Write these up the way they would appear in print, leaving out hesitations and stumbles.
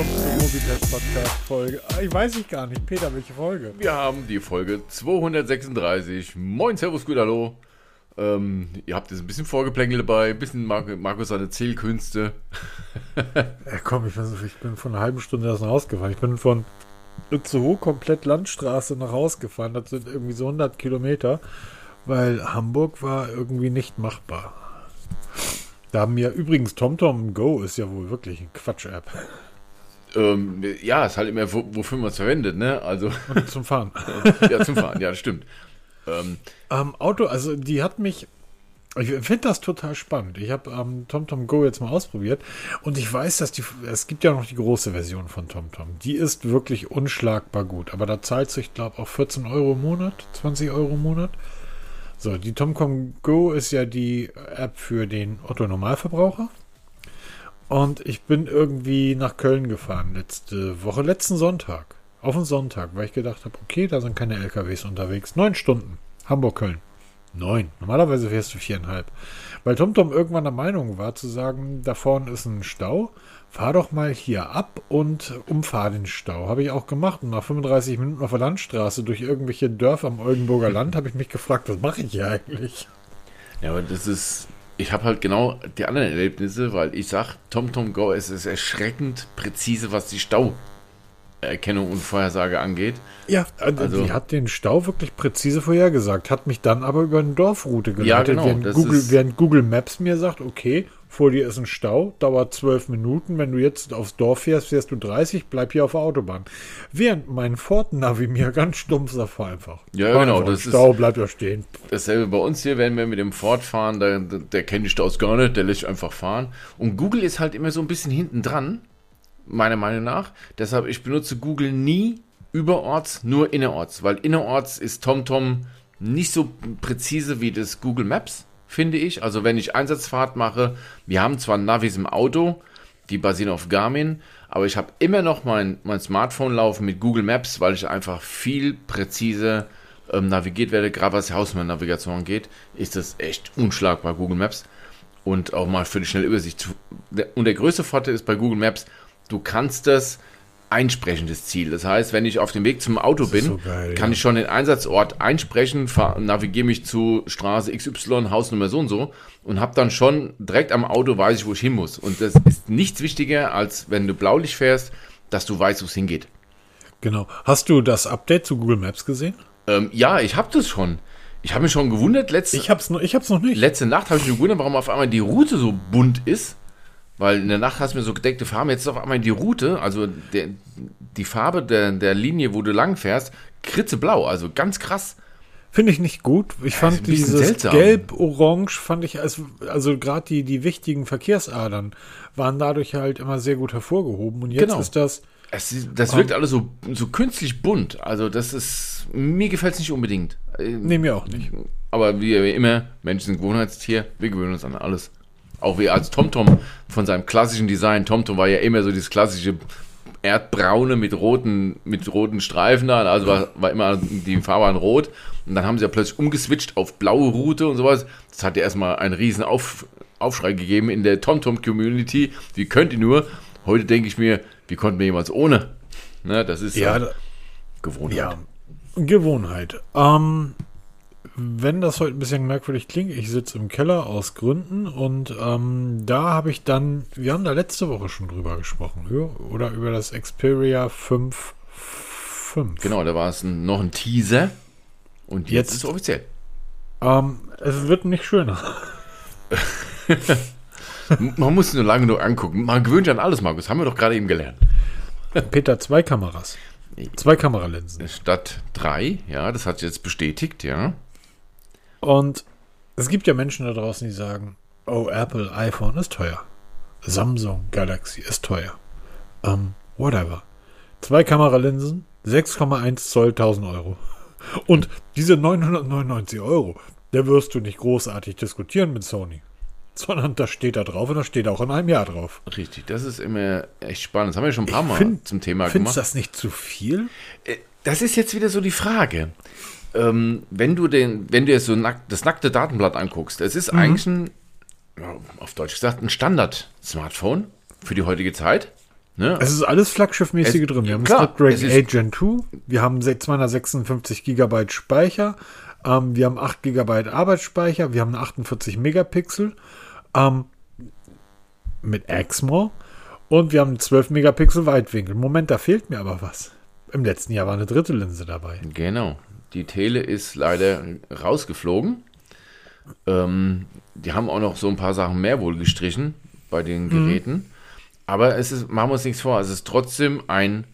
willkommen zur Mobitest-Podcast-Folge. Ich weiß ich gar nicht, Peter, welche Folge? Wir haben die Folge 236. Moin, servus, gut, hallo. Ihr habt jetzt ein bisschen Vorgeplänkel dabei, ein bisschen Markus seine Zählkünste. Ja, komm, ich bin vor einer halben Stunde erst nach Hause gefahren. Ich bin von Itzehoe komplett Landstraße nach Hause gefahren. Das sind irgendwie so 100 Kilometer, weil Hamburg war irgendwie nicht machbar. Da haben wir übrigens TomTom Go ist ja wohl wirklich eine Quatsch-App. Ja, ist halt immer, wofür man es verwendet, ne? Also Und zum Fahren. Ja, zum Fahren, ja, das stimmt. Auto, also die hat mich, ich finde das total spannend. Ich habe TomTom Go jetzt mal ausprobiert und ich weiß, dass es gibt ja noch die große Version von TomTom. Die ist wirklich unschlagbar gut, aber da zahlt sich, glaube ich, auch 14 Euro im Monat, 20 Euro im Monat. So, die TomTom Go ist ja die App für den Otto-Normalverbraucher. Und ich bin irgendwie nach Köln gefahren letzten Sonntag. Auf den Sonntag, weil ich gedacht habe, okay, da sind keine LKWs unterwegs. 9 Stunden. Hamburg-Köln. 9. Normalerweise fährst du 4,5. Weil TomTom irgendwann der Meinung war, zu sagen, da vorne ist ein Stau. Fahr doch mal hier ab und umfahr den Stau. Habe ich auch gemacht. Und nach 35 Minuten auf der Landstraße durch irgendwelche Dörfer am Oldenburger Land habe ich mich gefragt, was mache ich hier eigentlich? Ja, aber ich habe halt genau die anderen Erlebnisse, weil ich sage, TomTom Go ist erschreckend präzise, was die Stauerkennung und Vorhersage angeht. Ja, also die hat den Stau wirklich präzise vorhergesagt, hat mich dann aber über eine Dorfroute geleitet, ja, genau, während Google Maps mir sagt, okay, vor dir ist ein Stau, dauert 12 Minuten, wenn du jetzt aufs Dorf fährst du 30, bleib hier auf der Autobahn. Während mein Ford-Navi mir ganz stumpf sagt, fahr einfach. Ja, genau. Das Stau, bleib da stehen. Dasselbe bei uns hier, wenn wir mit dem Ford fahren, der kennt die Staus gar nicht, der lässt einfach fahren. Und Google ist halt immer so ein bisschen hinten dran, meiner Meinung nach. Deshalb, ich benutze Google nie überorts, nur innerorts, weil innerorts ist TomTom nicht so präzise wie das Google Maps, finde ich. Also wenn ich Einsatzfahrt mache, wir haben zwar Navis im Auto, die basieren auf Garmin, aber ich habe immer noch mein Smartphone laufen mit Google Maps, weil ich einfach viel präziser navigiert werde. Gerade was die Hausnavigation geht, ist das echt unschlagbar, Google Maps. Und auch mal für eine schnelle Übersicht. Und der größte Vorteil ist bei Google Maps, du kannst das einsprechen, das Ziel. Das heißt, wenn ich auf dem Weg zum Auto bin, so geil, kann ich schon den Einsatzort einsprechen, navigiere mich zu Straße XY, Hausnummer so und habe dann schon direkt am Auto, weiß ich, wo ich hin muss. Und das ist nichts wichtiger, als wenn du Blaulicht fährst, dass du weißt, wo es hingeht. Genau. Hast du das Update zu Google Maps gesehen? Ja, ich habe das schon. Ich habe mich schon gewundert, ich hab's noch nicht. Letzte Nacht habe ich mich gewundert, warum auf einmal die Route so bunt ist. Weil in der Nacht hast du mir so gedeckte Farben, jetzt ist auf einmal die Route, also die Farbe der Linie, wo du lang fährst, kritzeblau, also ganz krass. Finde ich nicht gut. Ich fand dieses seltsam. Gelb-Orange, fand ich, also gerade die wichtigen Verkehrsadern waren dadurch halt immer sehr gut hervorgehoben. Und jetzt ist das... Das wirkt alles so künstlich bunt, also mir gefällt es nicht unbedingt. Nee, mir auch nicht. Aber wie immer, Menschen sind Gewohnheitstier, wir gewöhnen uns an alles. Auch wie als TomTom von seinem klassischen Design. TomTom war ja immer so dieses klassische Erdbraune mit roten Streifen da. Also war immer die Farbe rot. Und dann haben sie ja plötzlich umgeswitcht auf blaue Route und sowas. Das hat ja erstmal einen riesen Aufschrei gegeben in der TomTom-Community. Wie könnt ihr nur? Heute denke ich mir, wie konnten wir jemals ohne? Ne, das ist Gewohnheit. Ja, Gewohnheit. Wenn das heute ein bisschen merkwürdig klingt, ich sitze im Keller aus Gründen und da habe ich dann, wir haben da letzte Woche schon drüber gesprochen, oder über das Xperia 5.5. Genau, da war es noch ein Teaser und jetzt ist es offiziell. Es wird nicht schöner. Man muss es nur lange genug angucken. Man gewöhnt sich an alles, Markus, haben wir doch gerade eben gelernt. Peter, 2 Kameras. 2 Kameralinsen. Statt 3, ja, das hat sich jetzt bestätigt, ja. Und es gibt ja Menschen da draußen, die sagen, oh, Apple, iPhone ist teuer. Samsung Galaxy ist teuer. Whatever. 2 Kameralinsen, 6,1 Zoll, 1000 Euro. Und diese 999 Euro, da wirst du nicht großartig diskutieren mit Sony. Sondern das steht da drauf und das steht auch in einem Jahr drauf. Richtig, das ist immer echt spannend. Das haben wir schon ein paar Mal zum Thema gemacht. Findest du das nicht zu viel? Das ist jetzt wieder so die Frage. Wenn du jetzt so das nackte Datenblatt anguckst, es ist eigentlich auf Deutsch gesagt, ein Standard-Smartphone für die heutige Zeit. Ne? Es ist alles Flaggschiffmäßige drin. Wir haben Snapdragon 8 Gen 2, wir haben 256 GB Speicher, wir haben 8 GB Arbeitsspeicher, wir haben eine 48 Megapixel mit Exmor und wir haben 12 Megapixel Weitwinkel. Moment, da fehlt mir aber was. Im letzten Jahr war eine dritte Linse dabei. Genau. Die Tele ist leider rausgeflogen. Die haben auch noch so ein paar Sachen mehr wohl gestrichen bei den Geräten. Aber es ist, machen wir uns nichts vor, es ist trotzdem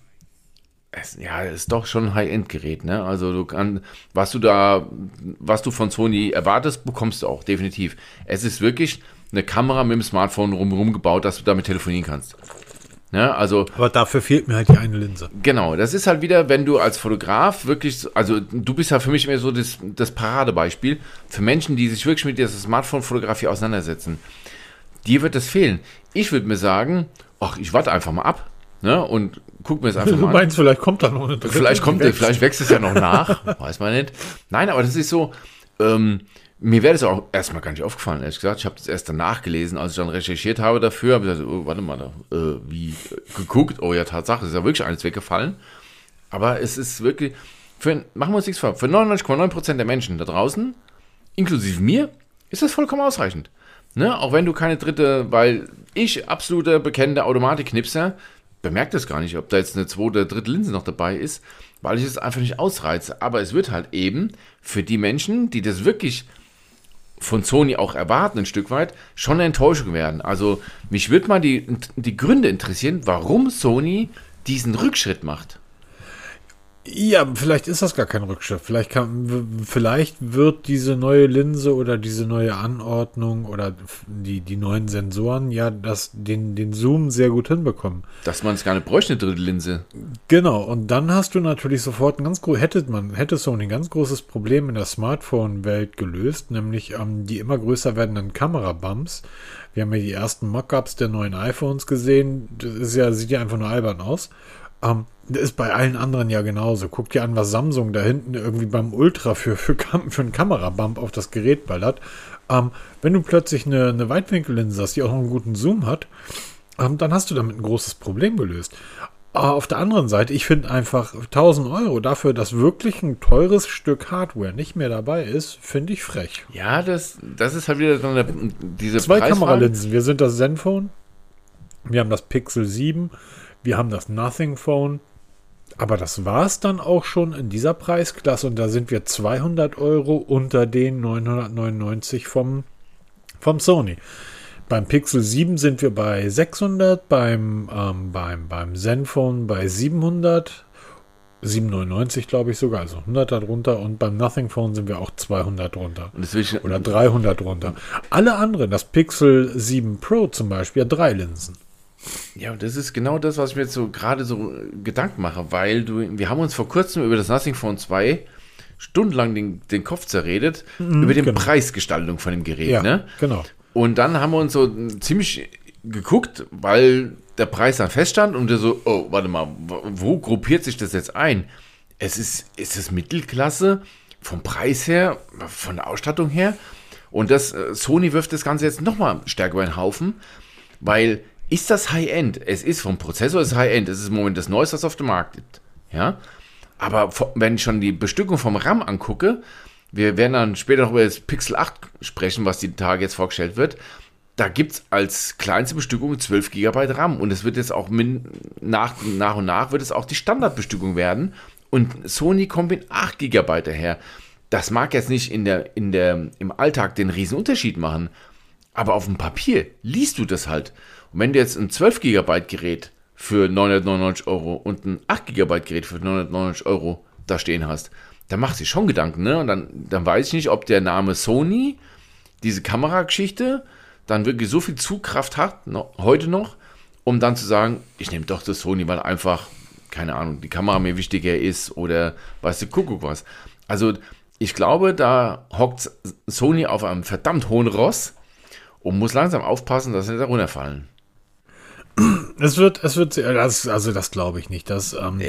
es ist doch schon ein High-End-Gerät, ne? Also was du von Sony erwartest, bekommst du auch, definitiv. Es ist wirklich eine Kamera mit dem Smartphone rumherum gebaut, dass du damit telefonieren kannst. Ne? Also, aber dafür fehlt mir halt die eine Linse. Genau, das ist halt wieder, wenn du als Fotograf wirklich, also du bist ja für mich immer so das Paradebeispiel für Menschen, die sich wirklich mit dieser Smartphone-Fotografie auseinandersetzen. Dir wird das fehlen. Ich würde mir sagen, ach, ich warte einfach mal ab, ne, und guck mir das einfach mal an. Du meinst, vielleicht kommt da noch eine dritte. Vielleicht wächst es ja noch nach, weiß man nicht. Nein, aber das ist so, mir wäre das auch erstmal gar nicht aufgefallen, ehrlich gesagt. Ich habe das erst danach gelesen, als ich dann recherchiert habe dafür, habe ich gesagt, oh, warte mal, wie geguckt, oh ja, Tatsache, ist ja wirklich eines weggefallen. Aber es ist wirklich, machen wir uns nichts vor, für 99,9% der Menschen da draußen, inklusive mir, ist das vollkommen ausreichend. Ne? Auch wenn du keine dritte, weil ich, absoluter bekennender Automatik-Knipser, bemerkt das gar nicht, ob da jetzt eine zweite oder dritte Linse noch dabei ist, weil ich es einfach nicht ausreize. Aber es wird halt eben für die Menschen, die das wirklich von Sony auch erwarten, ein Stück weit, schon eine Enttäuschung werden. Also mich würde mal die Gründe interessieren, warum Sony diesen Rückschritt macht. Ja, vielleicht ist das gar kein Rückschritt. Vielleicht wird diese neue Linse oder diese neue Anordnung oder die neuen Sensoren ja den Zoom sehr gut hinbekommen. Dass man es gar nicht bräuchte, eine dritte Linse. Genau, und dann hast du natürlich sofort hätte Sony ein ganz großes Problem in der Smartphone-Welt gelöst, nämlich die immer größer werdenden Kamerabumps. Wir haben ja die ersten Mockups der neuen iPhones gesehen. Das sieht ja einfach nur albern aus. Das ist bei allen anderen ja genauso. Guck dir an, was Samsung da hinten irgendwie beim Ultra für einen Kamerabump auf das Gerät ballert. Wenn du plötzlich eine Weitwinkellinse hast, die auch noch einen guten Zoom hat, dann hast du damit ein großes Problem gelöst. Auf der anderen Seite, ich finde einfach 1.000 Euro dafür, dass wirklich ein teures Stück Hardware nicht mehr dabei ist, finde ich frech. Ja, das ist halt wieder so diese Zwei Kameralinsen. Wir sind das Zenfone, wir haben das Pixel 7, wir haben das Nothing Phone, aber das war es dann auch schon in dieser Preisklasse und da sind wir 200 Euro unter den 999 vom Sony. Beim Pixel 7 sind wir bei 600, beim Zenfone bei 700, 799 glaube ich sogar, also 100 darunter und beim Nothing Phone sind wir auch 200 drunter oder 300 drunter. Alle anderen, das Pixel 7 Pro zum Beispiel, hat 3 Linsen. Ja, und das ist genau das, was ich mir jetzt so gerade so Gedanken mache, weil wir haben uns vor kurzem über das Nothing Phone 2 stundenlang den Kopf zerredet, über die Preisgestaltung von dem Gerät. Ja, ne? Genau. Und dann haben wir uns so ziemlich geguckt, weil der Preis dann feststand und wir so, oh, warte mal, wo gruppiert sich das jetzt ein? Ist es Mittelklasse vom Preis her, von der Ausstattung her? Und Sony wirft das Ganze jetzt nochmal stärker in den Haufen, weil ist das High-End? Es ist vom Prozessor das High-End. Es ist im Moment das Neueste, was auf dem Markt gibt. Ja? Aber wenn ich schon die Bestückung vom RAM angucke, wir werden dann später noch über das Pixel 8 sprechen, was die Tage jetzt vorgestellt wird. Da gibt es als kleinste Bestückung 12 GB RAM. Und es wird jetzt auch nach und nach wird es auch die Standardbestückung werden. Und Sony kommt mit 8 GB daher. Das mag jetzt nicht im Alltag den riesen Unterschied machen. Aber auf dem Papier liest du das halt. Und wenn du jetzt ein 12 GB Gerät für 999 Euro und ein 8 GB Gerät für 999 Euro da stehen hast, dann machst du dir schon Gedanken, ne? Und dann weiß ich nicht, ob der Name Sony, diese Kamerageschichte, dann wirklich so viel Zugkraft hat, heute noch, um dann zu sagen, ich nehme doch das Sony, weil einfach, keine Ahnung, die Kamera mir wichtiger ist oder weißt du, Kuckuck was. Also ich glaube, da hockt Sony auf einem verdammt hohen Ross und muss langsam aufpassen, dass sie nicht da runterfallen. Das glaube ich nicht.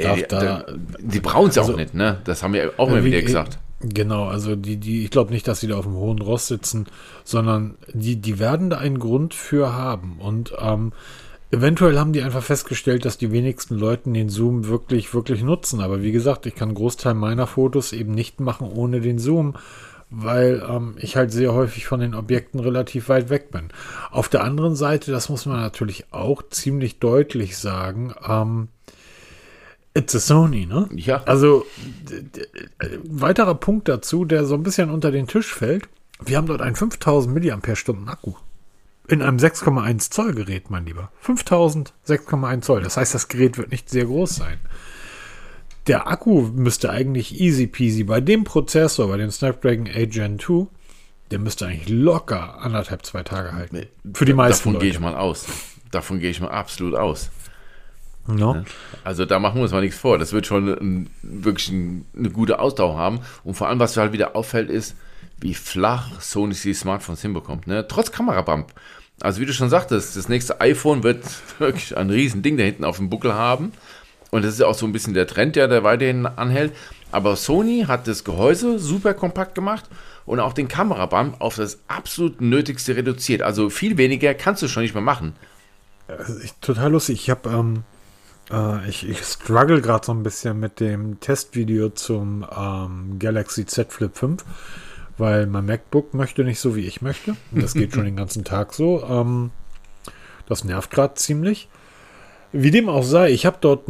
Die brauchen es ja auch nicht, ne? Das haben wir auch immer wieder gesagt. Genau, also ich glaube nicht, dass sie da auf dem hohen Ross sitzen, sondern die werden da einen Grund für haben. Und Eventuell haben die einfach festgestellt, dass die wenigsten Leuten den Zoom wirklich, wirklich nutzen. Aber wie gesagt, ich kann einen Großteil meiner Fotos eben nicht machen ohne den Zoom, weil ich halt sehr häufig von den Objekten relativ weit weg bin. Auf der anderen Seite, das muss man natürlich auch ziemlich deutlich sagen, it's a Sony, ne? Ja. Also, weiterer Punkt dazu, der so ein bisschen unter den Tisch fällt. Wir haben dort einen 5000 mAh Akku. In einem 6,1 Zoll Gerät, mein Lieber. 5000, 6,1 Zoll. Das heißt, das Gerät wird nicht sehr groß sein. Der Akku müsste eigentlich easy peasy bei dem Prozessor, bei dem Snapdragon 8 Gen 2, der müsste eigentlich locker 1,5, 2 Tage halten. Für die meisten Davon Leute. gehe ich mal aus. Davon gehe ich mal absolut aus. No. Also da machen wir uns mal nichts vor. Das wird schon wirklich eine gute Ausdauer haben. Und vor allem, was halt wieder auffällt, ist, wie flach Sony die Smartphones hinbekommt. Ne? Trotz Kamerabump. Also wie du schon sagtest, das nächste iPhone wird wirklich ein riesen Ding da hinten auf dem Buckel haben. Und das ist ja auch so ein bisschen der Trend, der weiterhin anhält. Aber Sony hat das Gehäuse super kompakt gemacht und auch den Kamerabump auf das absolut Nötigste reduziert. Also viel weniger kannst du schon nicht mehr machen. Total lustig. Ich struggle gerade so ein bisschen mit dem Testvideo zum Galaxy Z Flip 5, weil mein MacBook möchte nicht so, wie ich möchte. Und das geht schon den ganzen Tag so. Das nervt gerade ziemlich. Wie dem auch sei, ich habe dort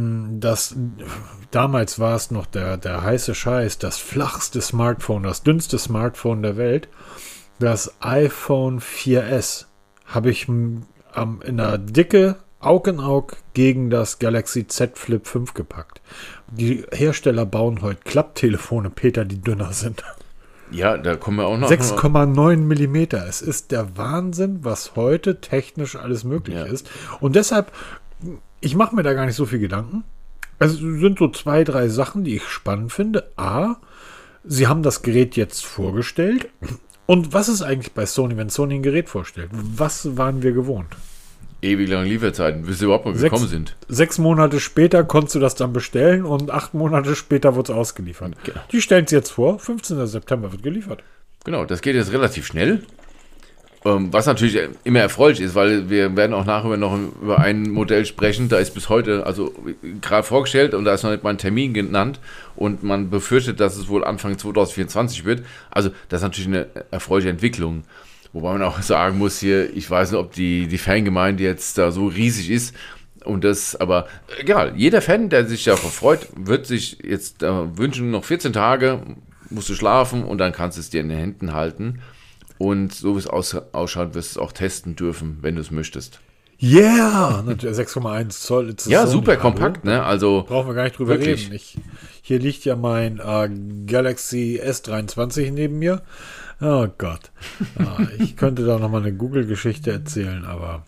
damals war es noch der heiße Scheiß, das flachste Smartphone, das dünnste Smartphone der Welt, das iPhone 4S, habe ich in der Dicke Aug in Aug gegen das Galaxy Z Flip 5 gepackt. Die Hersteller bauen heute Klapptelefone, Peter, die dünner sind. Ja, da kommen wir auch noch. 6,9 Millimeter. Es ist der Wahnsinn, was heute technisch alles möglich ist. Und deshalb, ich mache mir da gar nicht so viel Gedanken. Es sind so 2, 3 Sachen, die ich spannend finde. A, sie haben das Gerät jetzt vorgestellt. Und was ist eigentlich bei Sony, wenn Sony ein Gerät vorstellt? Was waren wir gewohnt? Ewig lange Lieferzeiten, bis sie überhaupt mal gekommen sind. 6 Monate später konntest du das dann bestellen und 8 Monate später wurde es ausgeliefert. Genau. Die stellen es jetzt vor, 15. September wird geliefert. Genau, das geht jetzt relativ schnell. Was natürlich immer erfreulich ist, weil wir werden auch nachher noch über ein Modell sprechen, da ist bis heute, also gerade vorgestellt und da ist noch nicht mal ein Termin genannt und man befürchtet, dass es wohl Anfang 2024 wird. Also das ist natürlich eine erfreuliche Entwicklung. Wobei man auch sagen muss hier, ich weiß nicht, ob die Fangemeinde jetzt da so riesig ist und das, aber egal, jeder Fan, der sich darauf freut, wird sich jetzt wünschen, noch 14 Tage musst du schlafen und dann kannst du es dir in den Händen halten und so wie es ausschaut, wirst du es auch testen dürfen, wenn du es möchtest. Yeah! 6,1 Zoll. Ja, super kompakt, ne? Also brauchen wir gar nicht drüber wirklich reden. Hier liegt ja mein Galaxy S23 neben mir. Oh Gott. Ich könnte da nochmal eine Google-Geschichte erzählen, aber...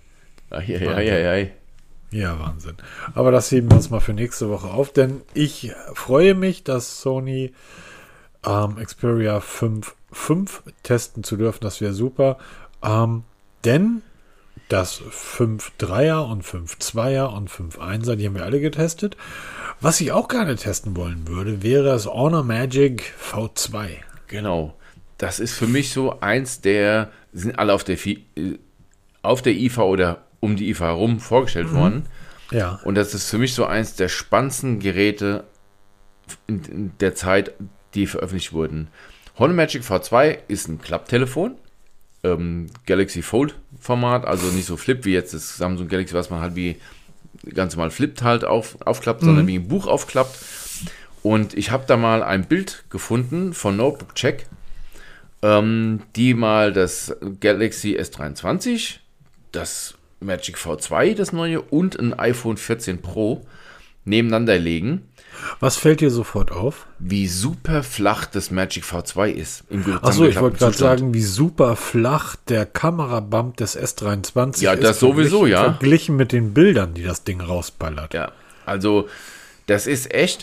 Ja, Wahnsinn. Aber das heben wir uns mal für nächste Woche auf, denn ich freue mich, dass Sony Xperia 5 testen zu dürfen. Das wäre super. Denn das 5.3er und 5.2er und 5.1er, die haben wir alle getestet. Was ich auch gerne testen wollen würde, wäre das Honor Magic V2. Genau. Das ist für mich so eins der, sind alle auf der IFA oder um die IFA herum vorgestellt worden. Ja. Und das ist für mich so eins der spannendsten Geräte in der Zeit, die veröffentlicht wurden. Honor Magic V2 ist ein Klapptelefon, Galaxy Fold Format, also nicht so Flip wie jetzt das Samsung Galaxy, was man halt wie ganz normal flippt halt aufklappt, sondern wie ein Buch aufklappt. Und ich habe da mal ein Bild gefunden von Notebook Check, die mal das Galaxy S23, das Magic V2, das neue, und ein iPhone 14 Pro nebeneinander legen. Was fällt dir sofort auf? Wie super flach das Magic V2 ist. Achso, ich wollte gerade sagen, wie super flach der Kamerabump des S23 ist. Ja, das sowieso, ja. Verglichen mit den Bildern, die das Ding rausballert. Ja, also das ist echt,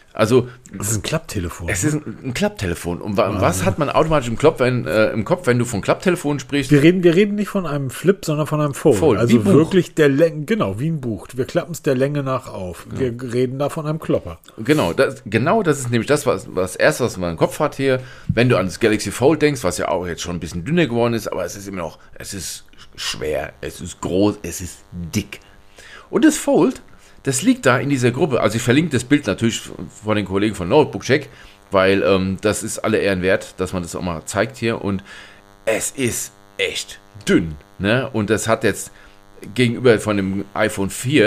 Also, Das ist ein Klapptelefon. es ist ein Klapptelefon. Und was hat man automatisch im Kopf, wenn du von Klapptelefon sprichst? Wir reden nicht von einem Flip, sondern von einem Fold. Fold, wie Also Buch. wirklich der Länge, genau, wie ein Buch. Wir klappen es der Länge nach auf. Wir reden da von einem Klopper. Genau, das ist nämlich das, was erst, was man im Kopf hat hier, wenn du an das Galaxy Fold denkst, was ja auch jetzt schon ein bisschen dünner geworden ist, aber es ist immer noch, es ist schwer, es ist groß, es ist dick. Und das Fold, das liegt da in dieser Gruppe. Also ich verlinke das Bild natürlich von den Kollegen von Notebook Check, weil das ist alle Ehren wert, dass man das auch mal zeigt hier. Und es ist echt dünn. Ne? Und das hat jetzt gegenüber von dem iPhone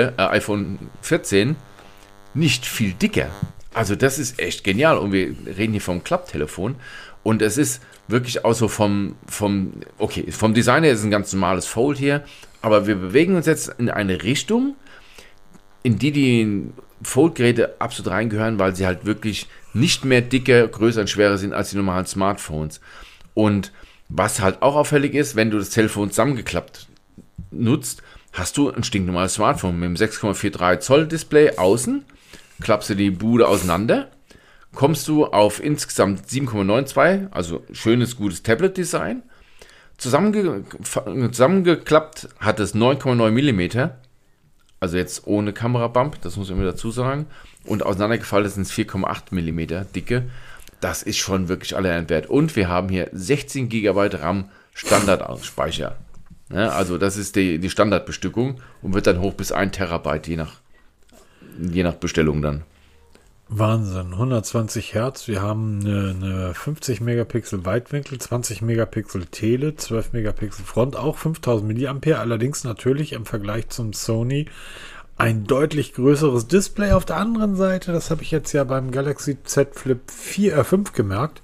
14 nicht viel dicker. Also das ist echt genial. Und wir reden hier vom Klapptelefon. Und es ist wirklich auch so vom Design her ist ein ganz normales Fold hier. Aber wir bewegen uns jetzt in eine Richtung, in die Fold-Geräte absolut reingehören, weil sie halt wirklich nicht mehr dicker, größer und schwerer sind als die normalen Smartphones. Und was halt auch auffällig ist, wenn du das Telefon zusammengeklappt nutzt, hast du ein stinknormales Smartphone mit einem 6,43 Zoll Display außen, klappst du die Bude auseinander, kommst du auf insgesamt 7,92, also schönes, gutes Tablet-Design. Zusammengeklappt hat es 9,9 mm, also jetzt ohne Kamerabump, das muss ich immer dazu sagen. Und auseinandergefallen sind es 4,8 mm dicke. Das ist schon wirklich alle Ehren wert. Und wir haben hier 16 GB RAM Standardspeicher. Ja, also das ist die Standardbestückung und wird dann hoch bis 1 Terabyte, je nach Bestellung dann. Wahnsinn, 120 Hertz. Wir haben eine 50 Megapixel Weitwinkel, 20 Megapixel Tele, 12 Megapixel Front, auch 5000 Milliampere. Allerdings natürlich im Vergleich zum Sony ein deutlich größeres Display. Auf der anderen Seite, das habe ich jetzt ja beim Galaxy Z Flip 5 gemerkt,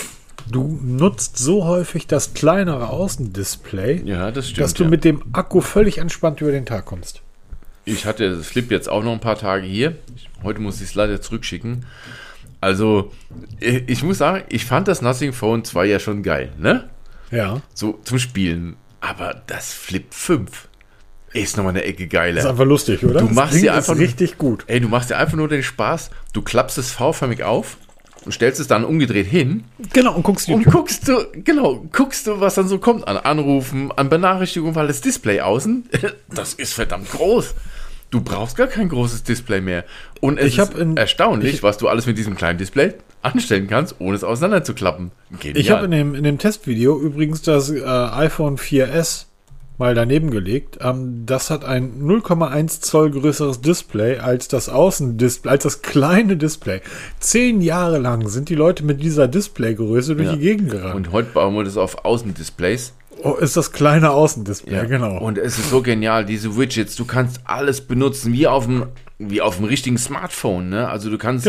du nutzt so häufig das kleinere Außendisplay, Ja, das stimmt. dass du mit dem Akku völlig entspannt über den Tag kommst. Ich hatte das Flip jetzt auch noch ein paar Tage hier. Heute muss ich es leider zurückschicken. Also, ich muss sagen, ich fand das Nothing Phone 2 ja schon geil, ne? Ja. So zum Spielen. Aber das Flip 5 ist nochmal eine Ecke geiler. Ist einfach lustig, oder? Du machst Das Ding dir einfach ist richtig gut. Ey, du machst dir einfach nur den Spaß. Du klappst es V-förmig auf und stellst es dann umgedreht hin. Genau, und guckst Und guckst du, was dann so kommt an Anrufen, an Benachrichtigungen, weil das Display außen, das ist verdammt groß. Du brauchst gar kein großes Display mehr. Und es ist erstaunlich, was du alles mit diesem kleinen Display anstellen kannst, ohne es auseinanderzuklappen. Genial. Ich habe in dem Testvideo übrigens das iPhone 4S mal daneben gelegt. Das hat ein 0,1 Zoll größeres Display als das Außendisplay, als das kleine Display. 10 Jahre lang sind die Leute mit dieser Displaygröße durch die Gegend gerannt. Und heute bauen wir das auf Außendisplays. Oh, ist das kleine Außendisplay, genau. Und es ist so genial, diese Widgets, du kannst alles benutzen, wie auf dem richtigen Smartphone, ne? Also du kannst,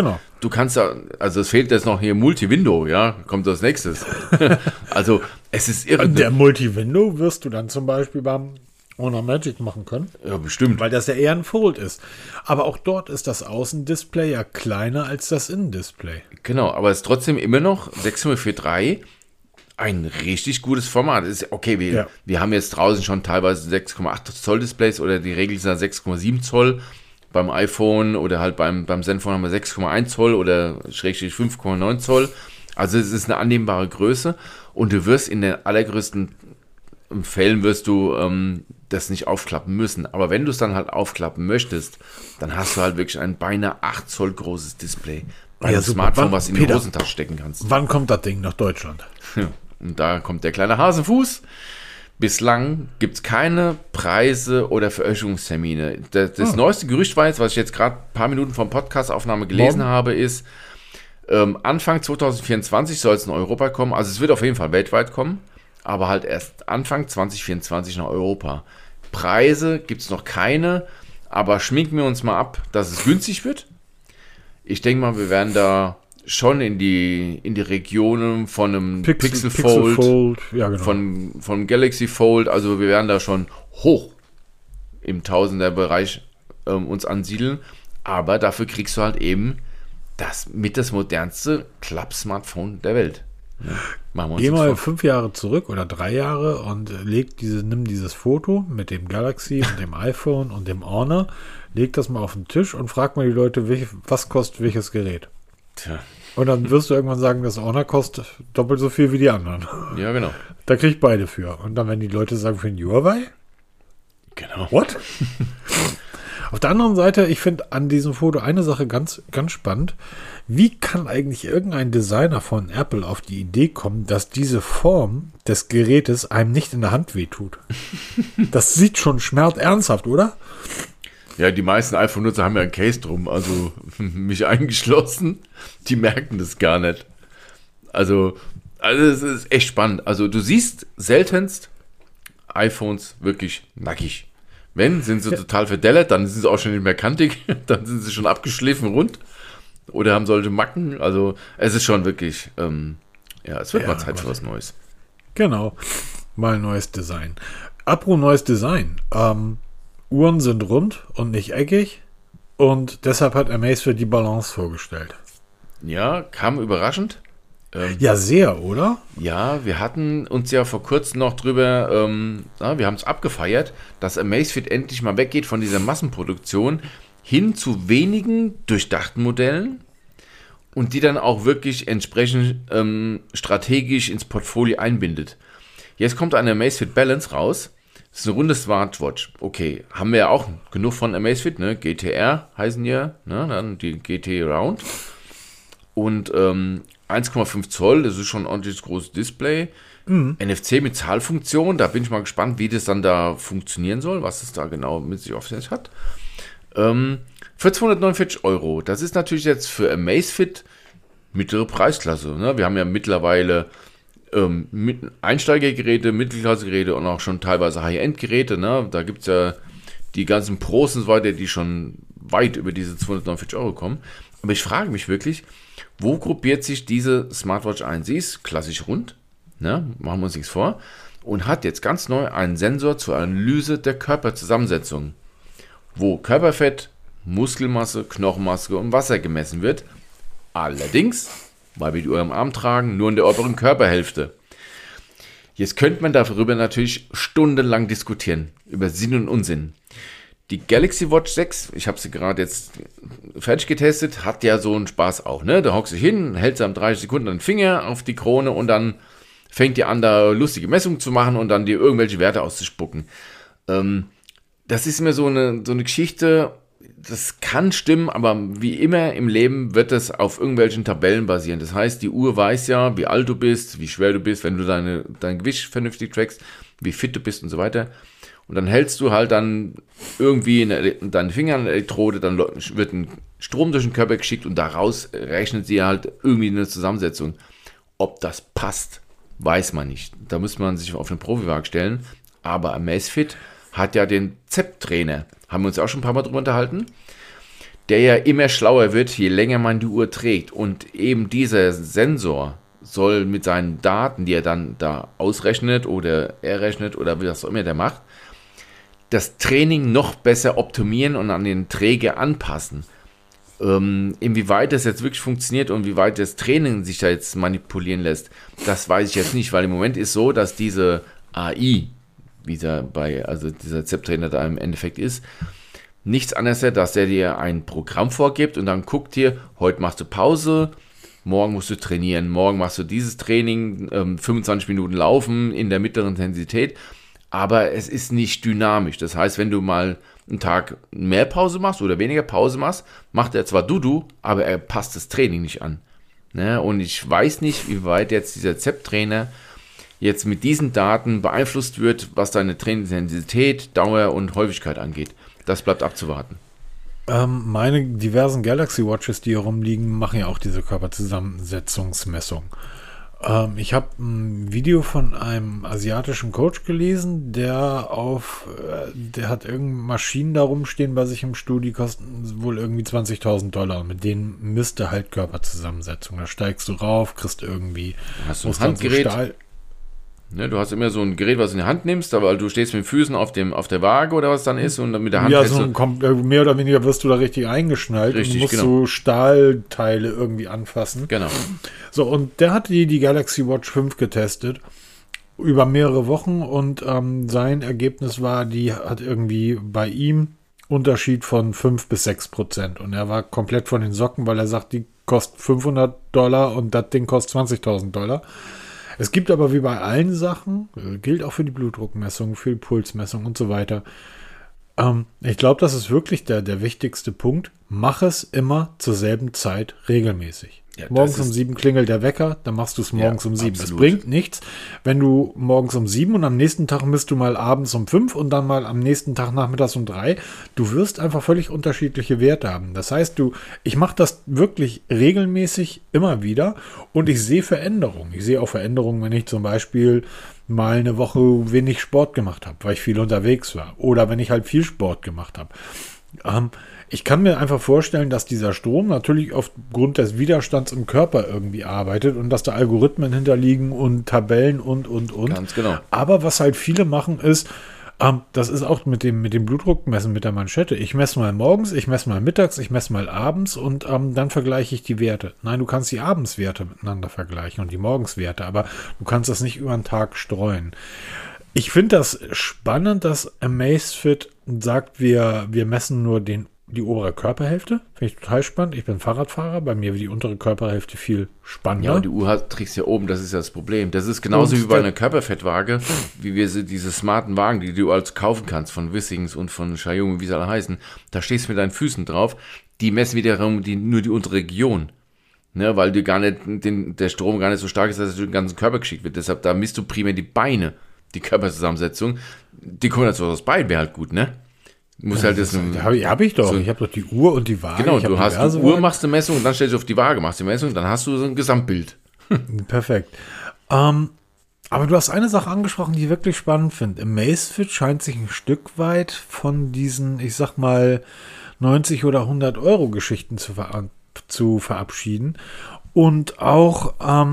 also es fehlt jetzt noch hier Multi-Window, ja, kommt als nächstes. Also es ist irre. Der Multi-Window wirst du dann zum Beispiel beim Honor Magic machen können. Ja, bestimmt. Weil das ja eher ein Fold ist. Aber auch dort ist das Außendisplay ja kleiner als das Innendisplay. Genau, aber es ist trotzdem immer noch 6,43 ein richtig gutes Format. Ist okay, wir haben jetzt draußen schon teilweise 6,8 Zoll Displays oder die Regel sind 6,7 Zoll. Beim iPhone oder halt beim Zenfone haben wir 6,1 Zoll oder schrägstrich 5,9 Zoll. Also es ist eine annehmbare Größe und du wirst in den allergrößten Fällen wirst du das nicht aufklappen müssen. Aber wenn du es dann halt aufklappen möchtest, dann hast du halt wirklich ein beinahe 8 Zoll großes Display. Bei einem Smartphone, was in die Hosentasche stecken kannst. Wann kommt das Ding nach Deutschland? Ja, und da kommt der kleine Hasenfuß. Bislang gibt es keine Preise oder Veröffentlichungstermine. Das neueste Gerücht war jetzt, was ich jetzt gerade ein paar Minuten vom Podcast-Aufnahme gelesen habe, ist, Anfang 2024 soll es in Europa kommen. Also es wird auf jeden Fall weltweit kommen, aber halt erst Anfang 2024 nach Europa. Preise gibt es noch keine, aber schminken wir uns mal ab, dass es günstig wird. Ich denke mal, wir werden da schon in die Regionen von einem Pixel Fold, ja, genau. von Galaxy Fold, also wir werden da schon hoch im Tausender-Bereich uns ansiedeln, aber dafür kriegst du halt eben das modernste Klapp-Smartphone der Welt. Ja, machen wir uns Geh mal vor. 5 Jahre zurück oder 3 Jahre und nimm dieses Foto mit dem Galaxy und dem iPhone und dem Honor, leg das mal auf den Tisch und frag mal die Leute, was kostet welches Gerät. Tja. Und dann wirst du irgendwann sagen, das Honor kostet doppelt so viel wie die anderen. Ja, genau. Da krieg ich beide für. Und dann, wenn die Leute sagen, für ein Huawei? Genau. What? Auf der anderen Seite, ich finde an diesem Foto eine Sache ganz, ganz spannend. Wie kann eigentlich irgendein Designer von Apple auf die Idee kommen, dass diese Form des Gerätes einem nicht in der Hand wehtut? Das sieht schon schmerzernsthaft, oder? Ja, die meisten iPhone-Nutzer haben ja ein Case drum, also mich eingeschlossen. Die merken das gar nicht. Also es ist echt spannend. Also du siehst seltenst iPhones wirklich nackig. Wenn, sind sie total verdellert, dann sind sie auch schon nicht mehr kantig, dann sind sie schon abgeschliffen rund oder haben solche Macken. Also es ist schon wirklich, es wird mal Zeit für was Neues. Genau, mal ein neues Design. Apropos neues Design. Uhren sind rund und nicht eckig und deshalb hat Amazfit die Balance vorgestellt. Ja, kam überraschend. Ja, sehr, oder? Ja, wir hatten uns ja vor kurzem noch drüber, wir haben es abgefeiert, dass Amazfit endlich mal weggeht von dieser Massenproduktion hin zu wenigen durchdachten Modellen und die dann auch wirklich entsprechend strategisch ins Portfolio einbindet. Jetzt kommt eine Amazfit Balance raus. Das ist eine runde Smartwatch. Okay, haben wir ja auch genug von Amazfit, ne? GTR heißen ja, ne? Dann die GT Round. Und 1,5 Zoll, das ist schon ein ordentliches großes Display. NFC mit Zahlfunktion, da bin ich mal gespannt, wie das dann da funktionieren soll, was es da genau mit sich auf sich hat. Für 249 €. Das ist natürlich jetzt für Amazfit mittlere Preisklasse. Ne? Wir haben ja mittlerweile Einsteigergeräte, Mittelklassegeräte und auch schon teilweise High-End-Geräte. Ne? Da gibt es ja die ganzen Pros und so weiter, die schon weit über diese 249 € kommen. Aber ich frage mich wirklich, wo gruppiert sich diese Smartwatch ein? Sie ist klassisch rund, ne? Machen wir uns nichts vor, und hat jetzt ganz neu einen Sensor zur Analyse der Körperzusammensetzung, wo Körperfett, Muskelmasse, Knochenmasse und Wasser gemessen wird. Allerdings, weil wir die Uhr am Arm tragen, nur in der oberen Körperhälfte. Jetzt könnte man darüber natürlich stundenlang diskutieren, über Sinn und Unsinn. Die Galaxy Watch 6, ich habe sie gerade jetzt fertig getestet, hat ja so einen Spaß auch, ne? Da hockst du hin, hältst am 30 Sekunden den Finger auf die Krone und dann fängt die an, da lustige Messungen zu machen und dann dir irgendwelche Werte auszuspucken. Das ist mir so eine Geschichte, das kann stimmen, aber wie immer im Leben wird das auf irgendwelchen Tabellen basieren. Das heißt, die Uhr weiß ja, wie alt du bist, wie schwer du bist, wenn du dein Gewicht vernünftig trackst, wie fit du bist und so weiter. Und dann hältst du halt dann irgendwie deinen Finger an der Elektrode, dann wird ein Strom durch den Körper geschickt und daraus rechnet sie halt irgendwie eine Zusammensetzung. Ob das passt, weiß man nicht. Da muss man sich auf den Profiwagen stellen. Aber Amazfit hat ja den ZEP-Trainer, haben wir uns auch schon ein paar Mal drüber unterhalten, der ja immer schlauer wird, je länger man die Uhr trägt. Und eben dieser Sensor soll mit seinen Daten, die er dann da ausrechnet oder errechnet oder was auch immer der macht, das Training noch besser optimieren und an den Träger anpassen. Inwieweit das jetzt wirklich funktioniert und wie weit das Training sich da jetzt manipulieren lässt, das weiß ich jetzt nicht, weil im Moment ist so, dass diese AI, dieser ZEP-Trainer da im Endeffekt ist, nichts anderes ist, dass er dir ein Programm vorgibt und dann guckt dir, heute machst du Pause, morgen musst du trainieren, morgen machst du dieses Training, 25 Minuten laufen in der mittleren Intensität, aber es ist nicht dynamisch. Das heißt, wenn du mal einen Tag mehr Pause machst oder weniger Pause machst, macht er zwar aber er passt das Training nicht an. Ne? Und ich weiß nicht, wie weit jetzt dieser ZEP-Trainer jetzt mit diesen Daten beeinflusst wird, was deine Trainingsintensität, Dauer und Häufigkeit angeht. Das bleibt abzuwarten. Meine diversen Galaxy Watches, die hier rumliegen, machen ja auch diese Körperzusammensetzungsmessung. Ich habe ein Video von einem asiatischen Coach gelesen, der hat irgendeine Maschinen da rumstehen bei sich im Studio, kosten wohl irgendwie $20.000. Mit denen misst er halt Körperzusammensetzung. Da steigst du rauf, kriegst irgendwie hast du ein Handgerät. Ne, du hast immer so ein Gerät, was du in die Hand nimmst, aber du stehst mit den Füßen auf der Waage oder was dann ist und dann mit der Hand. Ja, mehr oder weniger wirst du da richtig eingeschnallt. Richtig, und du musst genau. so Stahlteile irgendwie anfassen. Genau. So, und der hat die Galaxy Watch 5 getestet über mehrere Wochen und sein Ergebnis war, die hat irgendwie bei ihm Unterschied von 5-6%. Und er war komplett von den Socken, weil er sagt, die kostet $500 und das Ding kostet $20.000. Es gibt aber wie bei allen Sachen, gilt auch für die Blutdruckmessung, für die Pulsmessung und so weiter. Ich glaube, das ist wirklich der wichtigste Punkt. Mach es immer zur selben Zeit regelmäßig. Ja, morgens um 7 klingelt der Wecker, dann machst du es morgens um 7. Absolut. Es bringt nichts, wenn du morgens um 7 und am nächsten Tag misst du mal abends um 5 und dann mal am nächsten Tag nachmittags um 3. Du wirst einfach völlig unterschiedliche Werte haben. Das heißt, ich mache das wirklich regelmäßig immer wieder und ich sehe Veränderungen. Ich sehe auch Veränderungen, wenn ich zum Beispiel mal eine Woche wenig Sport gemacht habe, weil ich viel unterwegs war. Oder wenn ich halt viel Sport gemacht habe. Ich kann mir einfach vorstellen, dass dieser Strom natürlich aufgrund des Widerstands im Körper irgendwie arbeitet und dass da Algorithmen hinterliegen und Tabellen und. Ganz genau. Aber was halt viele machen ist, das ist auch mit dem Blutdruckmessen mit der Manschette. Ich messe mal morgens, ich messe mal mittags, ich messe mal abends und dann vergleiche ich die Werte. Nein, du kannst die Abendswerte miteinander vergleichen und die Morgenswerte, aber du kannst das nicht über den Tag streuen. Ich finde das spannend, dass Amazfit sagt, wir messen nur die obere Körperhälfte. Finde ich total spannend. Ich bin Fahrradfahrer, bei mir wird die untere Körperhälfte viel spannender. Ja, und die Uhr trägst ja oben, das ist ja das Problem. Das ist genauso wie bei einer Körperfettwaage, wie wir diese smarten Wagen, die du als kaufen kannst, von Wissings und von Xiaomi, wie sie alle heißen. Da stehst du mit deinen Füßen drauf. Die messen wiederum nur die untere Region. Ne, weil du gar nicht, der Strom gar nicht so stark ist, dass es durch den ganzen Körper geschickt wird. Deshalb, da misst du primär die Beine, die Körperzusammensetzung. Die Kombination aus beiden wäre halt gut, ne? Muss halt das hab ich doch. Ich habe doch die Uhr und die Waage. Genau, du hast die Uhr, machst eine Messung und dann stellst du auf die Waage, machst die Messung, dann hast du so ein Gesamtbild. Perfekt. Aber du hast eine Sache angesprochen, die ich wirklich spannend finde. Amazfit scheint sich ein Stück weit von diesen, ich sag mal, 90 oder 100 Euro Geschichten zu verabschieden. Und auch,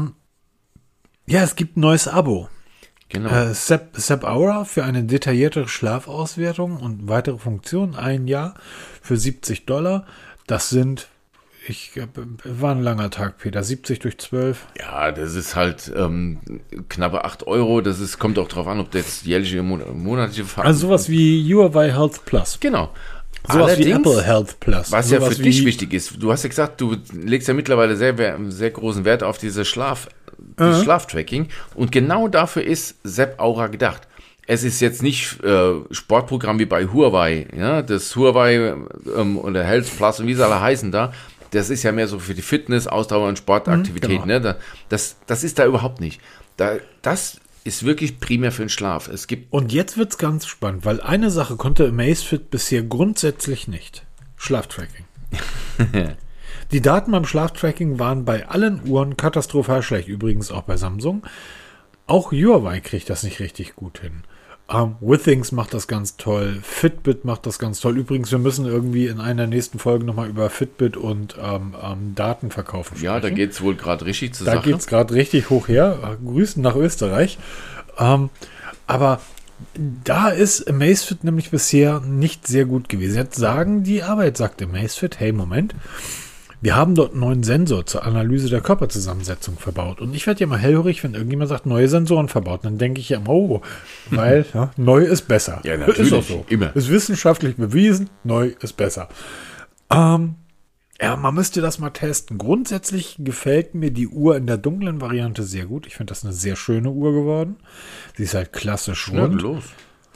es gibt ein neues Abo. Genau. Sepp Aura für eine detailliertere Schlafauswertung und weitere Funktionen, 1 Jahr für $70. Das sind, war ein langer Tag, Peter, 70 durch 12. Ja, das ist halt knappe 8 Euro. Kommt auch drauf an, ob das jetzt jährliche oder monatliche Also sowas wie Huawei Health Plus. Genau. Sowas wie Apple Health Plus. Was ja für dich wichtig ist, du hast ja gesagt, du legst ja mittlerweile sehr großen Wert auf diese Schlaftracking und genau dafür ist Sepp Aura gedacht. Es ist jetzt nicht Sportprogramm wie bei Huawei, ja, das Huawei oder Health Plus und wie sie alle heißen da, das ist ja mehr so für die Fitness, Ausdauer und Sportaktivität, genau. Ne? Das ist da überhaupt nicht. Das ist wirklich primär für den Schlaf. Und jetzt wird's ganz spannend, weil eine Sache konnte Amazfit bisher grundsätzlich nicht. Schlaftracking. Die Daten beim Schlaftracking waren bei allen Uhren katastrophal schlecht, übrigens auch bei Samsung. Auch Huawei kriegt das nicht richtig gut hin. Withings macht das ganz toll, Fitbit macht das ganz toll. Übrigens, wir müssen irgendwie in einer nächsten Folge nochmal über Fitbit und Datenverkaufen sprechen. Ja, da geht es wohl gerade richtig zur Sache. Da geht es gerade richtig hoch her. Grüßen nach Österreich. Aber da ist Amazfit nämlich bisher nicht sehr gut gewesen. Jetzt die Arbeit sagt Amazfit, hey, Moment, wir haben dort einen neuen Sensor zur Analyse der Körperzusammensetzung verbaut. Und ich werde ja mal hellhörig, wenn irgendjemand sagt, neue Sensoren verbaut. Dann denke ich ja, weil neu ist besser. Ja, natürlich. Ist auch so. Immer. Ist wissenschaftlich bewiesen, neu ist besser. Man müsste das mal testen. Grundsätzlich gefällt mir die Uhr in der dunklen Variante sehr gut. Ich finde das eine sehr schöne Uhr geworden. Sie ist halt klassisch rund. Los.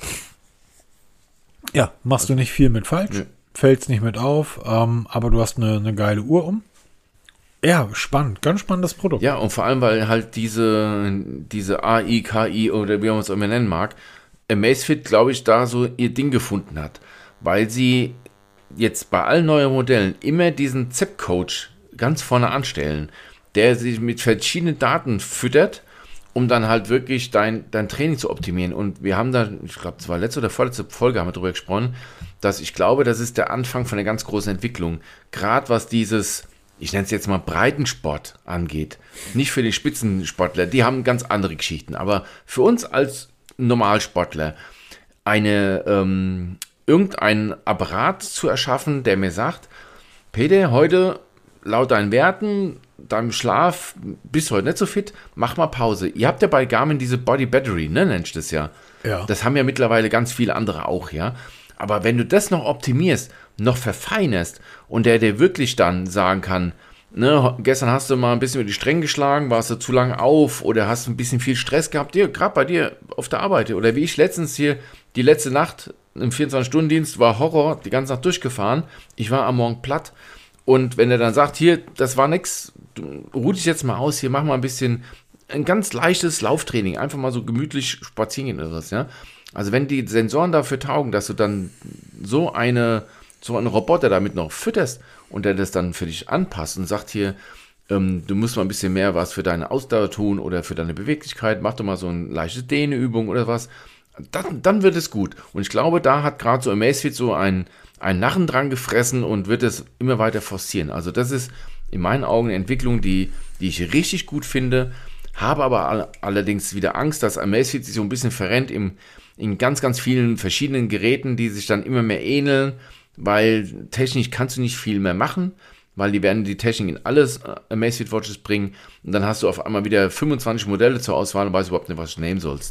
Ja, machst du nicht viel mit falsch. Nee. Fällt's nicht mit auf, aber du hast eine geile Uhr um. Ja, spannend, ganz spannendes Produkt. Ja, und vor allem, weil halt diese AI, KI oder wie man es auch immer nennen mag, Amazfit, glaube ich, da so ihr Ding gefunden hat. Weil sie jetzt bei allen neuen Modellen immer diesen ZEP-Coach ganz vorne anstellen, der sich mit verschiedenen Daten füttert, um dann halt wirklich dein Training zu optimieren. Und wir haben da, ich glaube, es war letzte oder vorletzte Folge, haben wir darüber gesprochen, dass ich glaube, das ist der Anfang von einer ganz großen Entwicklung. Gerade was dieses, ich nenne es jetzt mal Breitensport angeht. Nicht für die Spitzensportler, die haben ganz andere Geschichten. Aber für uns als Normalsportler irgendeinen Apparat zu erschaffen, der mir sagt, Peter, heute laut deinen Werten, deinem Schlaf, bist du heute nicht so fit, mach mal Pause. Ihr habt ja bei Garmin diese Body Battery, ne, nennst du das ja. Ja. Das haben ja mittlerweile ganz viele andere auch, ja. Aber wenn du das noch optimierst, noch verfeinerst und der dir wirklich dann sagen kann, Ne, gestern hast du mal ein bisschen über die Stränge geschlagen, warst du zu lange auf oder hast ein bisschen viel Stress gehabt, gerade bei dir auf der Arbeit. Oder wie ich letztens hier, die letzte Nacht im 24-Stunden-Dienst war Horror, die ganze Nacht durchgefahren. Ich war am Morgen platt. Und wenn er dann sagt, hier, das war nix, ruh dich jetzt mal aus, hier mach mal ein ganz leichtes Lauftraining, einfach mal so gemütlich spazieren gehen oder was, ja. Also wenn die Sensoren dafür taugen, dass du dann so einen Roboter damit noch fütterst und der das dann für dich anpasst und sagt hier, du musst mal ein bisschen mehr was für deine Ausdauer tun oder für deine Beweglichkeit, mach doch mal so eine leichte Dehneübung oder was, dann wird es gut. Und ich glaube, da hat gerade so Amazfit so ein Narren dran gefressen und wird es immer weiter forcieren. Also das ist in meinen Augen eine Entwicklung, die ich richtig gut finde, habe aber allerdings wieder Angst, dass Amazfit sich so ein bisschen verrennt in ganz, ganz vielen verschiedenen Geräten, die sich dann immer mehr ähneln, weil technisch kannst du nicht viel mehr machen, weil die werden die Technik in alles Amazfit Watches bringen und dann hast du auf einmal wieder 25 Modelle zur Auswahl und weißt überhaupt nicht, was du nehmen sollst.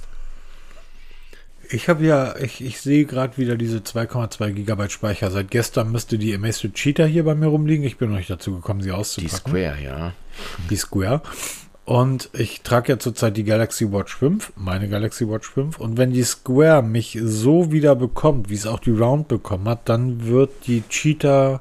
Ich sehe gerade wieder diese 2,2 Gigabyte Speicher. Seit gestern müsste die Amazfit Cheetah hier bei mir rumliegen. Ich bin noch nicht dazu gekommen, sie auszupacken. Die Square, ja. Die Square. Und ich trage ja zurzeit die Galaxy Watch 5, meine Galaxy Watch 5. Und wenn die Square mich so wieder bekommt, wie es auch die Round bekommen hat, dann wird die Cheetah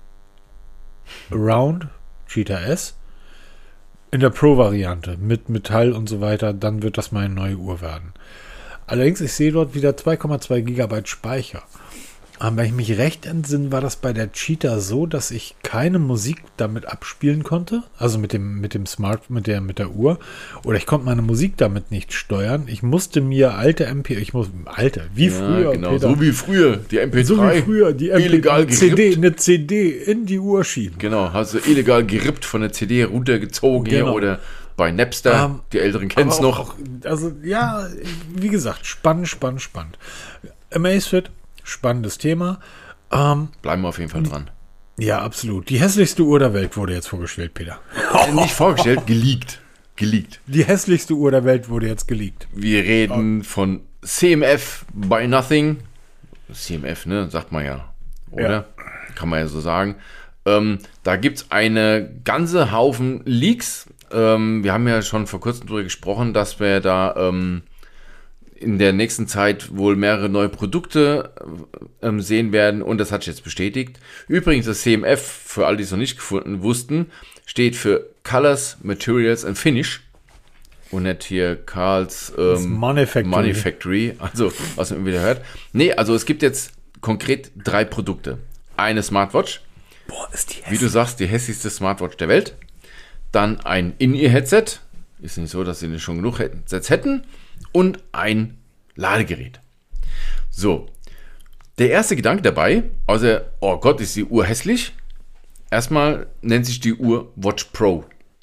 Round, Cheetah S, in der Pro-Variante mit Metall und so weiter, dann wird das meine neue Uhr werden. Allerdings, ich sehe dort wieder 2,2 Gigabyte Speicher. Aber wenn ich mich recht entsinne, war das bei der Cheetah so, dass ich keine Musik damit abspielen konnte. Also mit dem mit der Uhr. Oder ich konnte meine Musik damit nicht steuern. Ich musste mir wie früher. Genau, Peter, so wie früher, die MP3. So wie früher, die illegal eine CD in die Uhr schieben. Genau, hast du illegal gerippt von der CD runtergezogen Genau. hier oder bei Napster, die Älteren kennen es noch. Also ja, wie gesagt, spannend. Amazfit, spannendes Thema. Bleiben wir auf jeden Fall dran. Ja, absolut. Die hässlichste Uhr der Welt wurde jetzt vorgestellt, Peter. Nicht vorgestellt, geleakt. Die hässlichste Uhr der Welt wurde jetzt geleakt. Wir reden von CMF by Nothing. CMF, ne, sagt man ja, oder? Ja. Kann man ja so sagen. Da gibt es eine ganze Haufen Leaks. Wir haben ja schon vor kurzem darüber gesprochen, dass wir da in der nächsten Zeit wohl mehrere neue Produkte sehen werden und das hat sich jetzt bestätigt. Übrigens, das CMF, für alle, die es noch nicht wussten, steht für Colors, Materials and Finish und nicht hier Karls Manufactory, also was man wieder hört. Nee, also es gibt jetzt konkret 3 Produkte. Eine Smartwatch, ist die hässlich. Wie du sagst, die hässlichste Smartwatch der Welt. Dann ein In-Ear-Headset, ist nicht so, dass sie nicht schon genug Headsets hätten, und ein Ladegerät. So, der erste Gedanke dabei, außer, oh Gott, ist die Uhr hässlich, erstmal nennt sich die Uhr Watch Pro.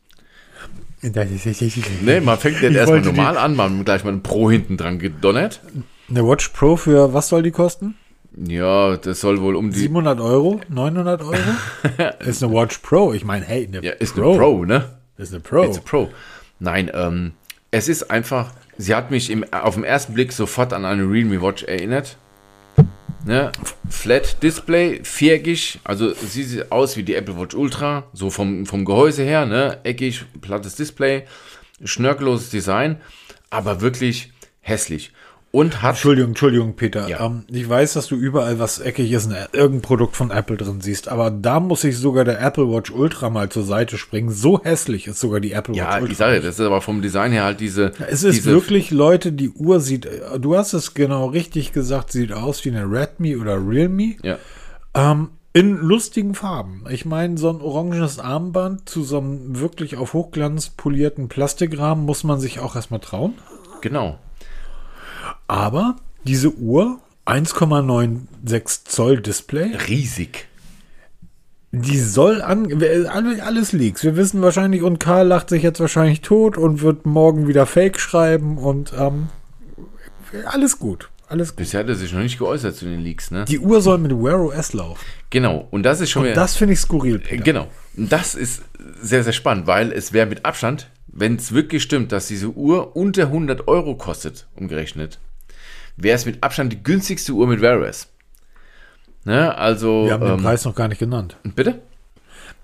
Ne, man fängt jetzt erstmal normal an, man gleich mal ein Pro hinten dran gedonnert. Eine Watch Pro für, was soll die kosten? Ja, das soll wohl um die 700 Euro, 900 Euro? Ist eine Watch Pro. Ich meine, hey, ist eine Pro, ne? Ist eine Pro. It's a Pro. Nein, es ist einfach, sie hat mich auf den ersten Blick sofort an eine Realme Watch erinnert. Ne? Flat Display, viereckig, also sie sieht aus wie die Apple Watch Ultra, so vom Gehäuse her, ne? Eckig, plattes Display, schnörkelloses Design, aber wirklich hässlich. Und hat Entschuldigung, Peter. Ja. Ich weiß, dass du überall was eckig ist, irgendein Produkt von Apple drin siehst, aber da muss ich sogar der Apple Watch Ultra mal zur Seite springen. So hässlich ist sogar die Apple Watch Ultra. Ja, ich sage, das ist aber vom Design her halt diese... Es ist wirklich, Leute, die Uhr sieht, du hast es genau richtig gesagt, sieht aus wie eine Redmi oder Realme. Ja. In lustigen Farben. Ich meine, so ein orangenes Armband zu so einem wirklich auf Hochglanz polierten Plastikrahmen muss man sich auch erstmal trauen. Genau. Aber diese Uhr, 1,96 Zoll Display. Riesig. Die soll alles Leaks. Wir wissen wahrscheinlich, und Karl lacht sich jetzt wahrscheinlich tot und wird morgen wieder Fake schreiben und alles gut. Bisher hat er sich noch nicht geäußert zu den Leaks, ne? Die Uhr soll mit Wear OS laufen. Genau. Und das ist schon wieder... Das finde ich skurril, Peter. Genau. Und das ist sehr, sehr spannend, weil es wäre mit Abstand, wenn es wirklich stimmt, dass diese Uhr unter 100 Euro kostet, umgerechnet, wäre es mit Abstand die günstigste Uhr mit Wear OS. Ne? Also... Wir haben den Preis noch gar nicht genannt. Bitte?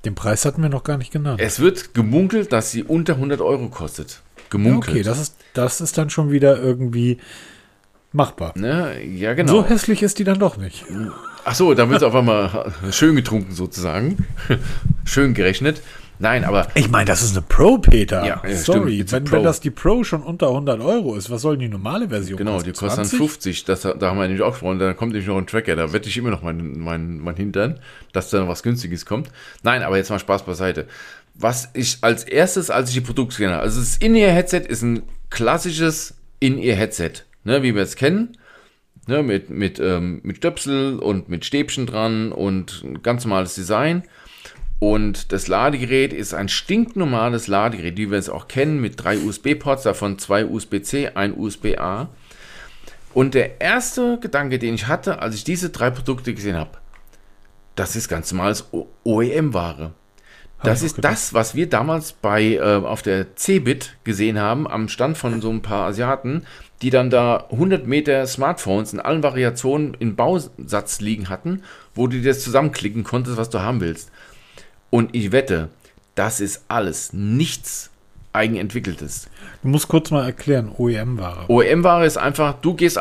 Den Preis hatten wir noch gar nicht genannt. Es wird gemunkelt, dass sie unter 100 Euro kostet. Gemunkelt. Okay, das ist dann schon wieder irgendwie machbar. Ne? Ja, genau. So hässlich ist die dann doch nicht. Ach so, dann wird es auf einmal schön getrunken sozusagen. Schön gerechnet. Nein, aber... Ich meine, das ist eine Pro, Peter. Ja, sorry, stimmt, wenn das die Pro schon unter 100 Euro ist, was soll denn die normale Version genau, kosten? die kostet dann 20? 50. Da haben wir nämlich auch gesprochen. Da kommt nämlich noch ein Tracker. Da wette ich immer noch mein Hintern, dass da noch was Günstiges kommt. Nein, aber jetzt mal Spaß beiseite. Was ich als erstes, als ich die Produkte gesehen habe, also das In-Ear-Headset ist ein klassisches In-Ear-Headset, ne, wie wir es kennen. Ne, mit Stöpsel und mit Stäbchen dran und ein ganz normales Design. Und das Ladegerät ist ein stinknormales Ladegerät, wie wir es auch kennen, mit 3 USB-Ports, davon 2 USB-C, ein USB-A. Und der erste Gedanke, den ich hatte, als ich diese 3 Produkte gesehen habe, das ist ganz normales OEM-Ware. Das ist das, was wir damals auf der Cebit gesehen haben, am Stand von so ein paar Asiaten, die dann da 100 Meter Smartphones in allen Variationen im Bausatz liegen hatten, wo du das zusammenklicken konntest, was du haben willst. Und ich wette, das ist alles nichts Eigenentwickeltes. Du musst kurz mal erklären, OEM-Ware. OEM-Ware ist einfach, du gehst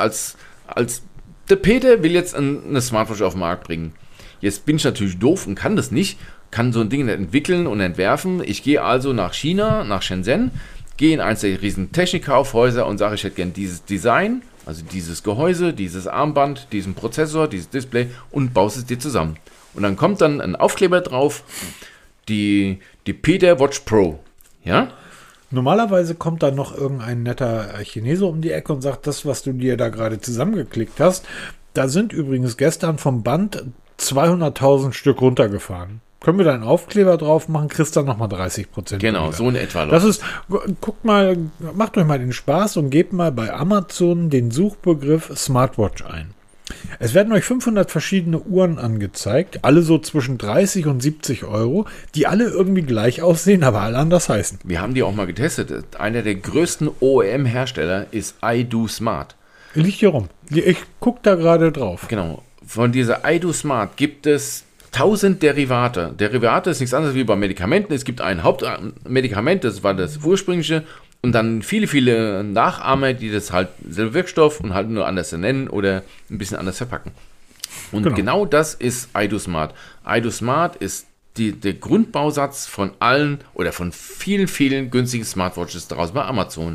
der Peter will jetzt eine Smartwatch auf den Markt bringen. Jetzt bin ich natürlich doof und kann das nicht, kann so ein Ding nicht entwickeln und entwerfen. Ich gehe also nach China, nach Shenzhen, gehe in eins der riesen Technikkaufhäuser und sage, ich hätte gern dieses Design, also dieses Gehäuse, dieses Armband, diesen Prozessor, dieses Display und baust es dir zusammen. Und dann kommt dann ein Aufkleber drauf, die Peter Watch Pro. Ja? Normalerweise kommt dann noch irgendein netter Chinese um die Ecke und sagt, das, was du dir da gerade zusammengeklickt hast, da sind übrigens gestern vom Band 200.000 Stück runtergefahren. Können wir da einen Aufkleber drauf machen, kriegst dann nochmal 30%. Genau, wieder. so in etwa. Das ist, guckt mal, macht euch mal den Spaß und gebt mal bei Amazon den Suchbegriff Smartwatch ein. Es werden euch 500 verschiedene Uhren angezeigt, alle so zwischen 30 und 70 Euro, die alle irgendwie gleich aussehen, aber alle anders heißen. Wir haben die auch mal getestet. Einer der größten OEM-Hersteller ist iDo Smart. Liegt hier rum. Ich gucke da gerade drauf. Genau. Von dieser iDo Smart gibt es 1000 Derivate. Derivate ist nichts anderes wie bei Medikamenten. Es gibt ein Hauptmedikament, das war das ursprüngliche. Und dann viele, viele Nachahmer, die das halt selber Wirkstoff und halt nur anders nennen oder ein bisschen anders verpacken. Und genau das ist iDo Smart. iDo Smart ist der Grundbausatz von allen oder von vielen, vielen günstigen Smartwatches draußen bei Amazon.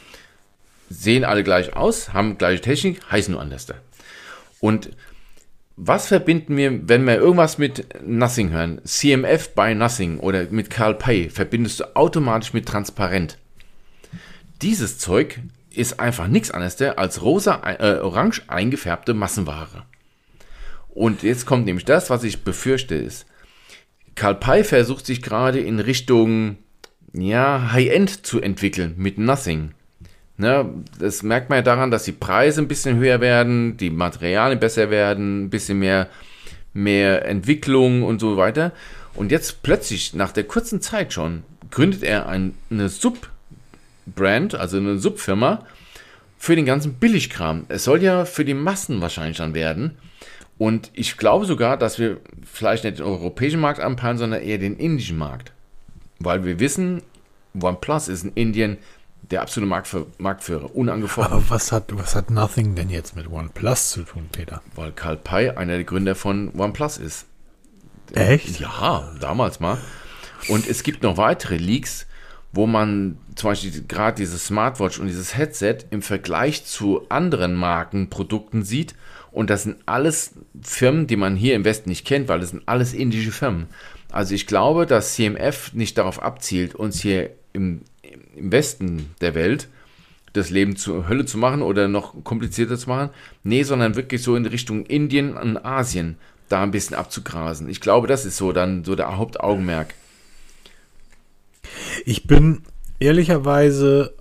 Sehen alle gleich aus, haben gleiche Technik, heißen nur anders. Und was verbinden wir, wenn wir irgendwas mit Nothing hören? CMF by Nothing oder mit Carl Pei verbindest du automatisch mit transparent. Dieses Zeug ist einfach nichts anderes als orange eingefärbte Massenware. Und jetzt kommt nämlich das, was ich befürchte ist. Carl Pei versucht sich gerade in Richtung High-End zu entwickeln mit Nothing. Ne, das merkt man ja daran, dass die Preise ein bisschen höher werden, die Materialien besser werden, ein bisschen mehr Entwicklung und so weiter. Und jetzt plötzlich, nach der kurzen Zeit schon, gründet er eine Subbrand, also eine Subfirma für den ganzen Billigkram. Es soll ja für die Massen wahrscheinlich dann werden. Und ich glaube sogar, dass wir vielleicht nicht den europäischen Markt anpeilen, sondern eher den indischen Markt. Weil wir wissen, OnePlus ist in Indien der absolute Marktführer, unangefochten. Aber was hat Nothing denn jetzt mit OnePlus zu tun, Peter? Weil Carl Pei einer der Gründer von OnePlus ist. Echt? Ja, damals mal. Und es gibt noch weitere Leaks, wo man zum Beispiel gerade dieses Smartwatch und dieses Headset im Vergleich zu anderen Markenprodukten sieht. Und das sind alles Firmen, die man hier im Westen nicht kennt, weil das sind alles indische Firmen. Also ich glaube, dass CMF nicht darauf abzielt, uns hier im Westen der Welt das Leben zur Hölle zu machen oder noch komplizierter zu machen. Nee, sondern wirklich so in Richtung Indien und Asien da ein bisschen abzugrasen. Ich glaube, das ist so dann so der Hauptaugenmerk. Ich bin ehrlicherweise,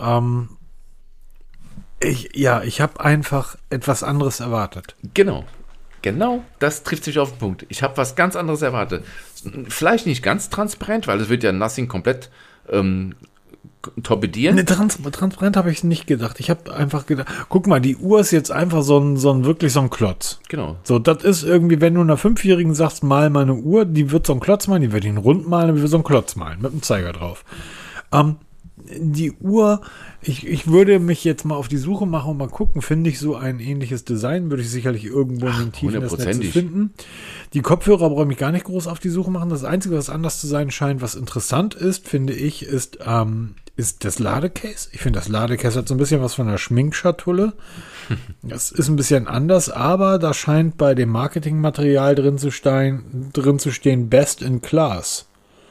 ich habe einfach etwas anderes erwartet. Genau, das trifft sich auf den Punkt. Ich habe was ganz anderes erwartet. Vielleicht nicht ganz transparent, weil es wird ja Nothing komplett torpedieren. Ne, transparent habe ich nicht gedacht. Ich habe einfach gedacht, guck mal, die Uhr ist jetzt einfach wirklich so ein Klotz. Genau. So, das ist irgendwie, wenn du einer Fünfjährigen sagst, mal meine Uhr, die wird so ein Klotz malen, die wird ihn rund malen, die wird so ein Klotz malen, mit dem Zeiger drauf. Die Uhr, ich würde mich jetzt mal auf die Suche machen und mal gucken, finde ich so ein ähnliches Design, würde ich sicherlich irgendwo in den Tiefen des Netzes finden. Die Kopfhörer brauche ich mich gar nicht groß auf die Suche machen. Das Einzige, was anders zu sein scheint, was interessant ist, finde ich, ist das Ladecase. Ich finde, das Ladecase hat so ein bisschen was von einer Schminkschatulle. Das ist ein bisschen anders, aber da scheint bei dem Marketingmaterial drin zu stehen Best in Class.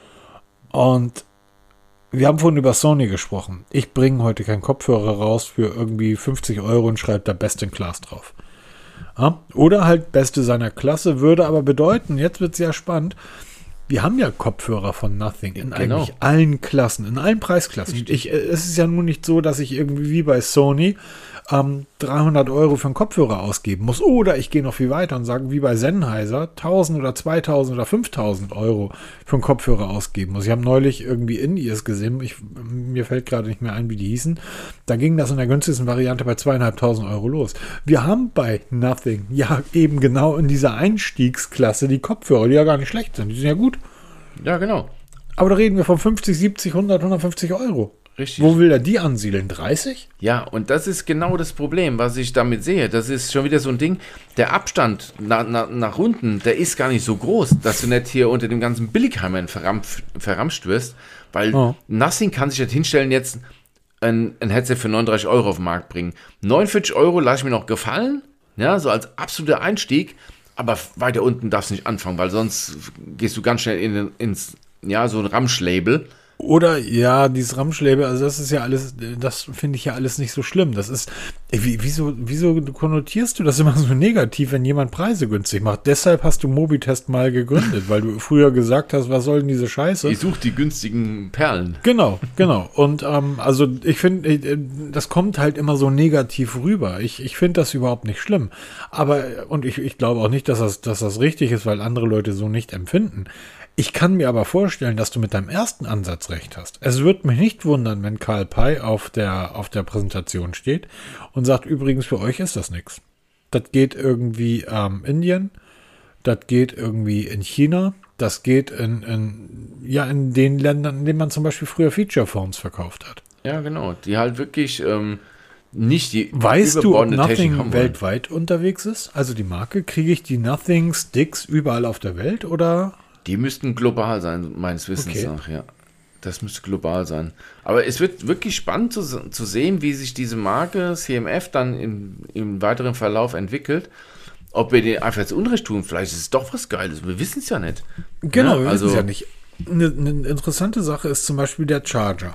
Und wir haben vorhin über Sony gesprochen. Ich bringe heute keinen Kopfhörer raus für irgendwie 50 € und schreibe da Best in Class drauf. Ja? Oder halt Beste seiner Klasse, würde aber bedeuten, jetzt wird es ja spannend, wir haben ja Kopfhörer von Nothing in eigentlich allen Klassen, in allen Preisklassen. Es ist ja nun nicht so, dass ich irgendwie wie bei Sony 300 € für einen Kopfhörer ausgeben muss. Oder ich gehe noch viel weiter und sage, wie bei Sennheiser, 1000 oder 2000 oder 5000 € für einen Kopfhörer ausgeben muss. Ich habe neulich irgendwie In-Ears gesehen, mir fällt gerade nicht mehr ein, wie die hießen. Da ging das in der günstigsten Variante bei 2500 € los. Wir haben bei Nothing ja eben genau in dieser Einstiegsklasse die Kopfhörer, die ja gar nicht schlecht sind. Die sind ja gut. Ja, genau. Aber da reden wir von 50, 70, 100, 150 €. Richtig. Wo will er die ansiedeln? 30? Ja, und das ist genau das Problem, was ich damit sehe. Das ist schon wieder so ein Ding, der Abstand nach unten, der ist gar nicht so groß, dass du nicht hier unter dem ganzen Billigheimern verramscht wirst, weil Nothing kann sich nicht hinstellen, jetzt ein Headset für 39 € auf den Markt bringen. 49 € lasse ich mir noch gefallen, ja, so als absoluter Einstieg, aber weiter unten darfst du nicht anfangen, weil sonst gehst du ganz schnell ins so ein Ramschlabel. Oder, ja, dieses Ramschlabel, also das ist ja alles, das finde ich ja alles nicht so schlimm. Das ist, wieso konnotierst du das immer so negativ, wenn jemand Preise günstig macht? Deshalb hast du Mobitest mal gegründet, weil du früher gesagt hast, was soll denn diese Scheiße? Ich suche die günstigen Perlen. Genau. Und also ich finde, das kommt halt immer so negativ rüber. Ich finde das überhaupt nicht schlimm. Aber, und ich glaube auch nicht, dass das richtig ist, weil andere Leute so nicht empfinden. Ich kann mir aber vorstellen, dass du mit deinem ersten Ansatz recht hast. Es würde mich nicht wundern, wenn Carl Pei auf der Präsentation steht und sagt, übrigens, für euch ist das nichts. Das geht irgendwie Indien, das geht irgendwie in China, das geht in den Ländern, in denen man zum Beispiel früher Feature Phones verkauft hat. Ja, genau. Die halt wirklich nicht die Weißt du, ob Nothing weltweit unterwegs ist? Also die Marke, kriege ich die Nothing Sticks überall auf der Welt oder... Die müssten global sein, meines Wissens nach, ja. Das müsste global sein. Aber es wird wirklich spannend zu sehen, wie sich diese Marke CMF dann im weiteren Verlauf entwickelt. Ob wir denen einfach jetzt Unrecht tun, vielleicht ist es doch was Geiles. Wir wissen es ja nicht. Genau, wir wissen es ja nicht. Eine interessante Sache ist zum Beispiel der Charger.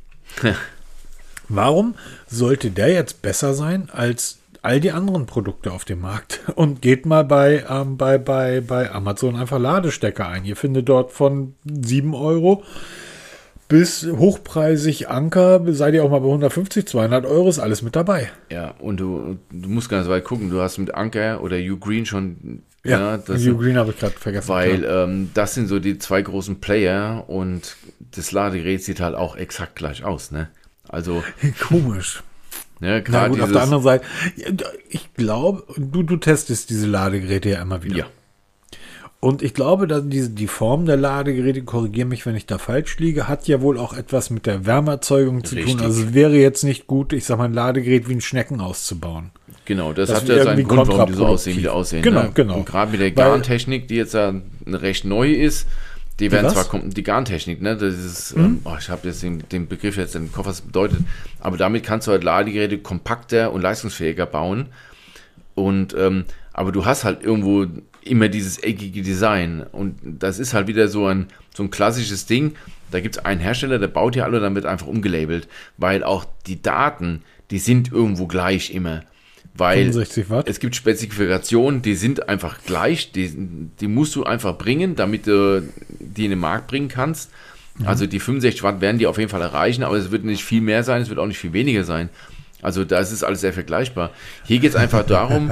Warum sollte der jetzt besser sein als all die anderen Produkte auf dem Markt? Und geht mal bei Amazon einfach Ladestecker ein. Ihr findet dort von 7 € bis hochpreisig Anker, seid ihr auch mal bei 150, 200 € ist alles mit dabei. Ja, und du musst ganz weit gucken. Du hast mit Anker oder Ugreen schon... Ja, Ugreen habe ich gerade vergessen. Weil das sind so die zwei großen Player und das Ladegerät sieht halt auch exakt gleich aus, ne? Also... Komisch. Ja, na gut, auf der anderen Seite, ich glaube, du testest diese Ladegeräte ja immer wieder. Ja. Und ich glaube, dass die Form der Ladegeräte, korrigiere mich, wenn ich da falsch liege, hat ja wohl auch etwas mit der Wärmeerzeugung zu tun. Also es wäre jetzt nicht gut, ich sag mal, ein Ladegerät wie ein Schnecken auszubauen. Genau, das hat ja seinen Grund, warum die so aussehen, wie die aussehen. Genau, genau. Und gerade mit der Garntechnik, die jetzt ja recht neu ist, die werden zwar die Garntechnik, ne? Das ist, ich habe jetzt den Begriff jetzt im Kopf, was das bedeutet, aber damit kannst du halt Ladegeräte kompakter und leistungsfähiger bauen. Und aber du hast halt irgendwo immer dieses eckige Design. Und das ist halt wieder so ein klassisches Ding. Da gibt es einen Hersteller, der baut ja alle, dann wird einfach umgelabelt, weil auch die Daten, die sind irgendwo gleich immer. Weil 65 Watt. Es gibt Spezifikationen, die sind einfach gleich, die musst du einfach bringen, damit du die in den Markt bringen kannst. Mhm. Also die 65 Watt werden die auf jeden Fall erreichen, aber es wird nicht viel mehr sein, es wird auch nicht viel weniger sein. Also da ist es alles sehr vergleichbar. Hier geht es einfach darum,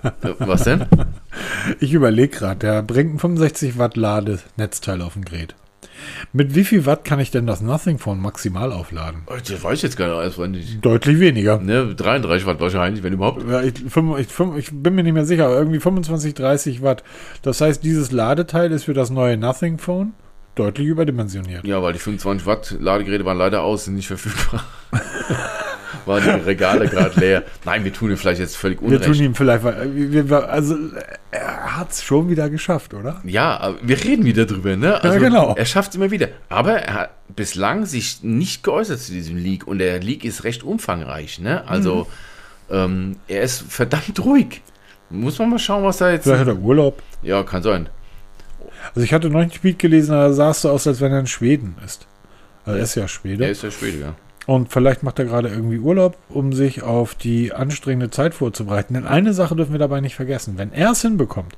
was denn? Ich überlege gerade, der bringt ein 65 Watt Ladenetzteil auf ein Gerät. Mit wie viel Watt kann ich denn das Nothing Phone maximal aufladen? Das weiß ich jetzt gar nicht. Deutlich weniger. Ne, 33 Watt wahrscheinlich, wenn überhaupt. Ja, ich bin mir nicht mehr sicher, aber irgendwie 25, 30 Watt. Das heißt, dieses Ladeteil ist für das neue Nothing Phone deutlich überdimensioniert. Ja, weil die 25 Watt Ladegeräte waren leider aus, sind nicht verfügbar. Waren die Regale gerade leer. Nein, wir tun ihm vielleicht jetzt völlig unrecht. Wir tun ihm vielleicht, also er hat es schon wieder geschafft, oder? Ja, aber wir reden wieder drüber, ne? Also, ja, genau. Er schafft es immer wieder. Aber er hat bislang sich nicht geäußert zu diesem Leak. Und der Leak ist recht umfangreich, ne? Also, er ist verdammt ruhig. Muss man mal schauen, was da jetzt... Vielleicht hat er Urlaub. Ja, kann sein. Also ich hatte neulich ein Tweet gelesen, da sah es so aus, als wenn er in Schweden ist. Also er ist ja Schwede. Er ist ja Schwede, ja. Und vielleicht macht er gerade irgendwie Urlaub, um sich auf die anstrengende Zeit vorzubereiten. Denn eine Sache dürfen wir dabei nicht vergessen. Wenn er es hinbekommt,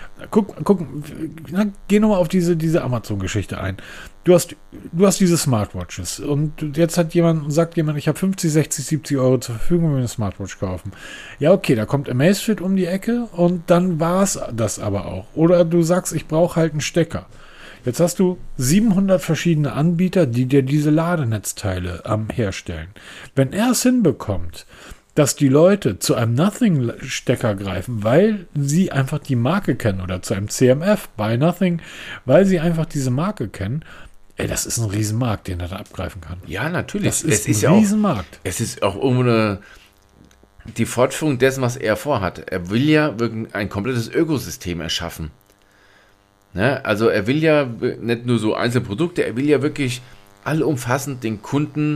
geh nochmal auf diese Amazon-Geschichte ein. Du hast diese Smartwatches und jetzt sagt jemand, ich habe 50, 60, 70 Euro zur Verfügung, wenn wir eine Smartwatch kaufen. Ja, okay, da kommt Amazfit um die Ecke und dann war es das aber auch. Oder du sagst, ich brauche halt einen Stecker. Jetzt hast du 700 verschiedene Anbieter, die dir diese Ladenetzteile herstellen. Wenn er es hinbekommt, dass die Leute zu einem Nothing-Stecker greifen, weil sie einfach die Marke kennen, oder zu einem CMF, Buy Nothing, weil sie einfach diese Marke kennen, das ist ein Riesenmarkt, den er da abgreifen kann. Ja, natürlich. Das ist ein Riesenmarkt. Es ist auch irgendwo die Fortführung dessen, was er vorhat. Er will ja wirklich ein komplettes Ökosystem erschaffen. Ne? Also er will ja nicht nur so Einzelprodukte, er will ja wirklich allumfassend den Kunden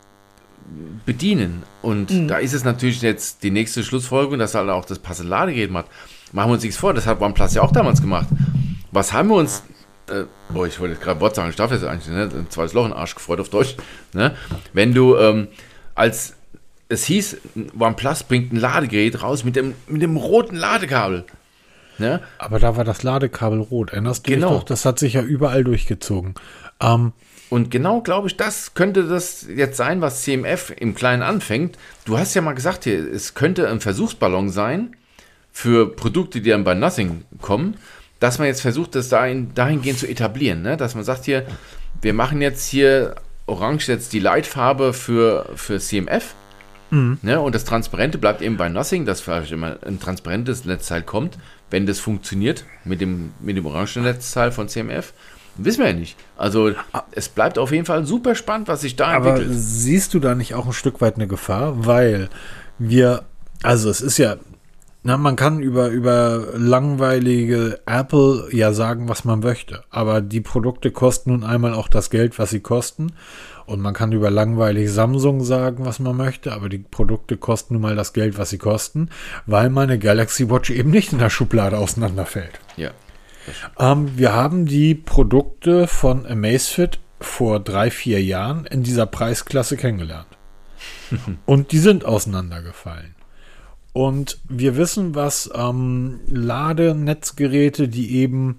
bedienen. Und da ist es natürlich jetzt die nächste Schlussfolgerung, dass er halt auch das passende Ladegerät macht. Machen wir uns nichts vor, das hat OnePlus ja auch damals gemacht. Was haben wir uns, ich wollte jetzt gerade Wort sagen, ich darf jetzt eigentlich, ne? Ein zweites Loch in den Arsch gefreut auf Deutsch. Ne? Wenn du, als es hieß, OnePlus bringt ein Ladegerät raus mit dem roten Ladekabel. Ne? Aber da war das Ladekabel rot. Erinnerst du dich doch? Das hat sich ja überall durchgezogen. Und genau, glaube ich, das könnte das jetzt sein, was CMF im Kleinen anfängt. Du hast ja mal gesagt, hier, es könnte ein Versuchsballon sein für Produkte, die dann bei Nothing kommen, dass man jetzt versucht, das dahingehend zu etablieren. Ne? Dass man sagt hier, wir machen jetzt hier Orange jetzt die Leitfarbe für CMF. Ne? Und das Transparente bleibt eben bei Nothing, dass vielleicht immer ein transparentes Netzteil kommt, wenn das funktioniert mit dem orangen Netzteil von CMF. Wissen wir ja nicht. Also es bleibt auf jeden Fall super spannend, was sich da entwickelt. Aber siehst du da nicht auch ein Stück weit eine Gefahr? Weil es ist ja, man kann über langweilige Apple ja sagen, was man möchte. Aber die Produkte kosten nun einmal auch das Geld, was sie kosten. Und man kann über langweilig Samsung sagen, was man möchte, aber die Produkte kosten nun mal das Geld, was sie kosten, weil meine Galaxy Watch eben nicht in der Schublade auseinanderfällt. Ja. Wir haben die Produkte von Amazfit vor 3-4 Jahren in dieser Preisklasse kennengelernt. Und die sind auseinandergefallen. Und wir wissen, was Ladenetzgeräte, die eben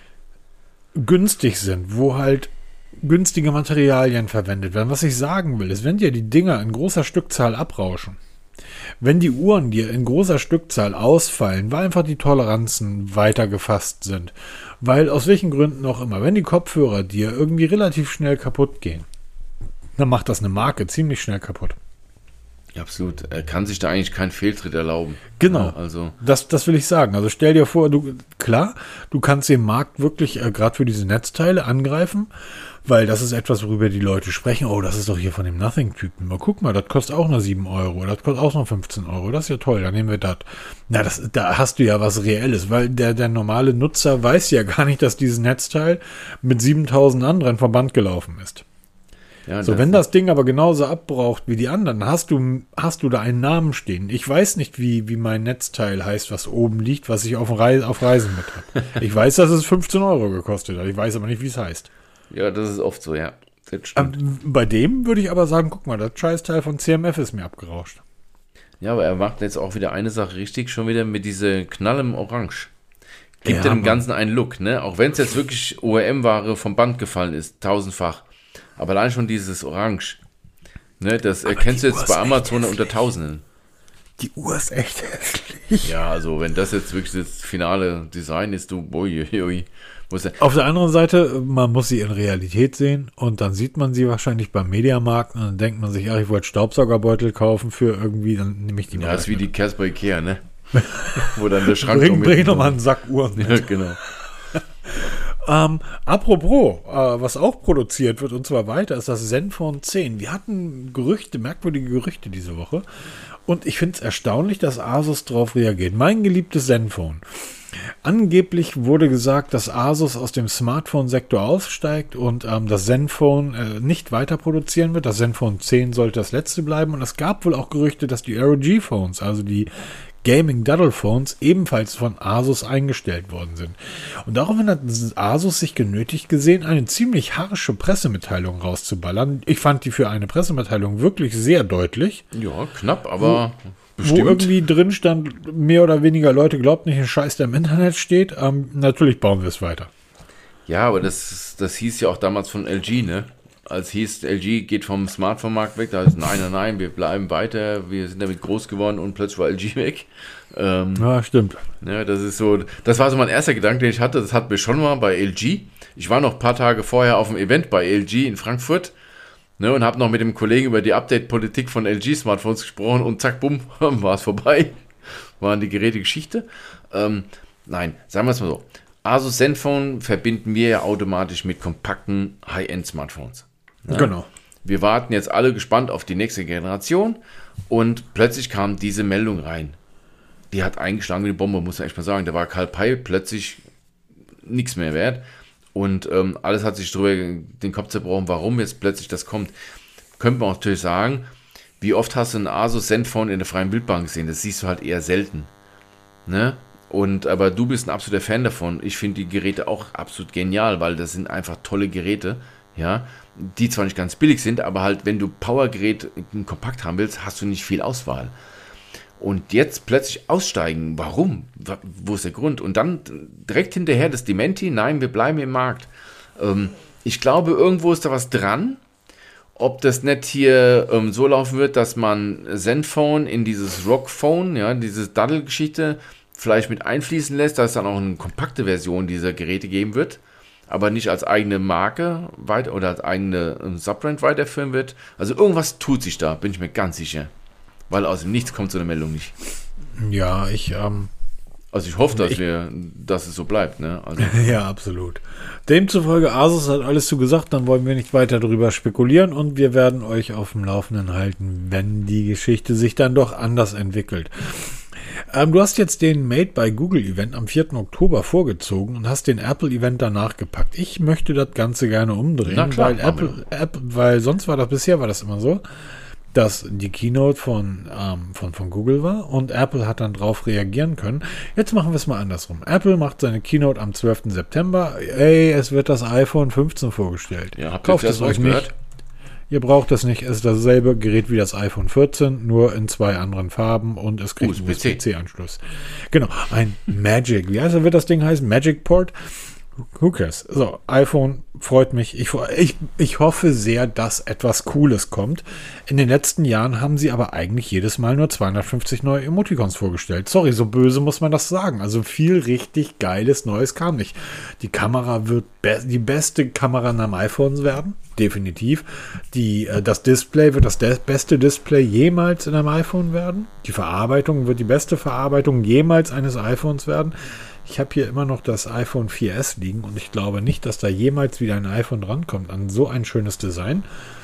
günstig sind, wo halt günstige Materialien verwendet werden. Was ich sagen will, ist, wenn dir die Dinger in großer Stückzahl abrauschen, wenn die Uhren dir in großer Stückzahl ausfallen, weil einfach die Toleranzen weiter gefasst sind, weil aus welchen Gründen auch immer, wenn die Kopfhörer dir irgendwie relativ schnell kaputt gehen, dann macht das eine Marke ziemlich schnell kaputt. Ja, absolut. Er kann sich da eigentlich keinen Fehltritt erlauben. Genau. Ja, also. Das will ich sagen. Also stell dir vor, du kannst den Markt wirklich gerade für diese Netzteile angreifen, weil das ist etwas, worüber die Leute sprechen. Oh, das ist doch hier von dem Nothing-Typen. Mal guck mal, das kostet auch nur 7 Euro. Das kostet auch noch 15 Euro. Das ist ja toll, dann nehmen wir das. Na, da hast du ja was Reelles, weil der normale Nutzer weiß ja gar nicht, dass dieses Netzteil mit 7000 anderen vom Band gelaufen ist. Ja, so, wenn das Ding aber genauso abbraucht wie die anderen, hast du da einen Namen stehen. Ich weiß nicht, wie mein Netzteil heißt, was oben liegt, was ich auf Reisen mit habe. Ich weiß, dass es 15 Euro gekostet hat. Ich weiß aber nicht, wie es heißt. Ja, das ist oft so, ja. Das stimmt. Bei dem würde ich aber sagen, guck mal, das Scheißteil von CMF ist mir abgerauscht. Ja, aber er macht jetzt auch wieder eine Sache richtig, schon wieder mit diese knallem Orange. Gibt dem Ganzen einen Look, ne? Auch wenn es jetzt wirklich OEM-Ware vom Band gefallen ist, tausendfach. Aber allein schon dieses Orange, ne, das erkennst du jetzt bei Amazon unter Tausenden. Die Uhr ist echt hässlich. Ja, also wenn das jetzt wirklich das finale Design ist, Auf der anderen Seite, man muss sie in Realität sehen und dann sieht man sie wahrscheinlich beim Mediamarkt und dann denkt man sich, ach, ich wollte Staubsaugerbeutel kaufen für irgendwie, dann nehme ich die mal. Ja, ist wie die Kerst bei Ikea, ne? Wo dann der Schrank bring noch mal einen Sack Uhren mit. Ja, genau. Apropos, was auch produziert wird und zwar weiter, ist das Zenfone 10. Wir hatten merkwürdige Gerüchte diese Woche und ich finde es erstaunlich, dass Asus darauf reagiert. Mein geliebtes Zenfone. Angeblich wurde gesagt, dass Asus aus dem Smartphone-Sektor aussteigt und das Zenfone nicht weiter produzieren wird. Das Zenfone 10 sollte das letzte bleiben und es gab wohl auch Gerüchte, dass die ROG-Phones, also die Gaming-Duddle-Phones, ebenfalls von Asus eingestellt worden sind. Und daraufhin hat Asus sich genötigt gesehen, eine ziemlich harsche Pressemitteilung rauszuballern. Ich fand die für eine Pressemitteilung wirklich sehr deutlich. Ja, knapp, aber bestimmt. Wo irgendwie drin stand, mehr oder weniger Leute glaubt nicht, ein Scheiß, der im Internet steht. Natürlich bauen wir es weiter. Ja, aber das hieß ja auch damals von LG, ne? Als hieß, LG geht vom Smartphone-Markt weg, da ist nein, wir bleiben weiter, wir sind damit groß geworden und plötzlich war LG weg. Ja, stimmt. Ja, das war so mein erster Gedanke, den ich hatte, das hatten wir schon mal bei LG. Ich war noch ein paar Tage vorher auf dem Event bei LG in Frankfurt, ne, und habe noch mit dem Kollegen über die Update-Politik von LG-Smartphones gesprochen und zack, bumm, war es vorbei. Waren die Geräte Geschichte. Nein, sagen wir es mal so. Asus Zenfone verbinden wir ja automatisch mit kompakten High-End-Smartphones. Ja? Genau. Wir warten jetzt alle gespannt auf die nächste Generation und plötzlich kam diese Meldung rein. Die hat eingeschlagen wie eine Bombe, muss man echt mal sagen. Da war Karl Pei plötzlich nichts mehr wert und alles hat sich drüber den Kopf zerbrochen, warum jetzt plötzlich das kommt. Könnte man auch natürlich sagen, wie oft hast du ein Asus Zenfone in der freien Wildbahn gesehen? Das siehst du halt eher selten. Ne? Aber du bist ein absoluter Fan davon. Ich finde die Geräte auch absolut genial, weil das sind einfach tolle Geräte, ja, die zwar nicht ganz billig sind, aber halt, wenn du Powergerät kompakt haben willst, hast du nicht viel Auswahl. Und jetzt plötzlich aussteigen, warum? Wo ist der Grund? Und dann direkt hinterher das Dementi, nein, wir bleiben im Markt. Ich glaube, irgendwo ist da was dran. Ob das nicht hier so laufen wird, dass man Zenfone in dieses Rockphone, ja, diese Daddle-Geschichte vielleicht mit einfließen lässt, dass es dann auch eine kompakte Version dieser Geräte geben wird, aber nicht als eigene Marke oder als eigene Subbrand weiterführen wird. Also irgendwas tut sich da, bin ich mir ganz sicher. Weil aus dem Nichts kommt so eine Meldung nicht. Ja, also ich hoffe, dass es so bleibt, ne? Also. Ja, absolut. Demzufolge, Asus hat alles zugesagt, dann wollen wir nicht weiter darüber spekulieren und wir werden euch auf dem Laufenden halten, wenn die Geschichte sich dann doch anders entwickelt. Du hast jetzt den Made by Google Event am 4. Oktober vorgezogen und hast den Apple Event danach gepackt. Ich möchte das Ganze gerne umdrehen, na klar, weil sonst bisher war das immer so, dass die Keynote von Google war und Apple hat dann drauf reagieren können. Jetzt machen wir es mal andersrum. Apple macht seine Keynote am 12. September. Es wird das iPhone 15 vorgestellt. Ja, kauft es euch nicht. Ihr braucht es nicht, es ist dasselbe Gerät wie das iPhone 14, nur in 2 anderen Farben und es kriegt einen USB-C-Anschluss. Genau, ein Magic, wie wird das Ding heißen? Magic Port? Who cares? So, iPhone freut mich. Ich hoffe sehr, dass etwas Cooles kommt. In den letzten Jahren haben sie aber eigentlich jedes Mal nur 250 neue Emoticons vorgestellt. Sorry, so böse muss man das sagen. Also viel richtig Geiles Neues kam nicht. Die Kamera wird die beste Kamera am iPhone werden. Definitiv. Das Display wird das beste Display jemals in einem iPhone werden. Die Verarbeitung wird die beste Verarbeitung jemals eines iPhones werden. Ich habe hier immer noch das iPhone 4S liegen und ich glaube nicht, dass da jemals wieder ein iPhone drankommt an so ein schönes Design.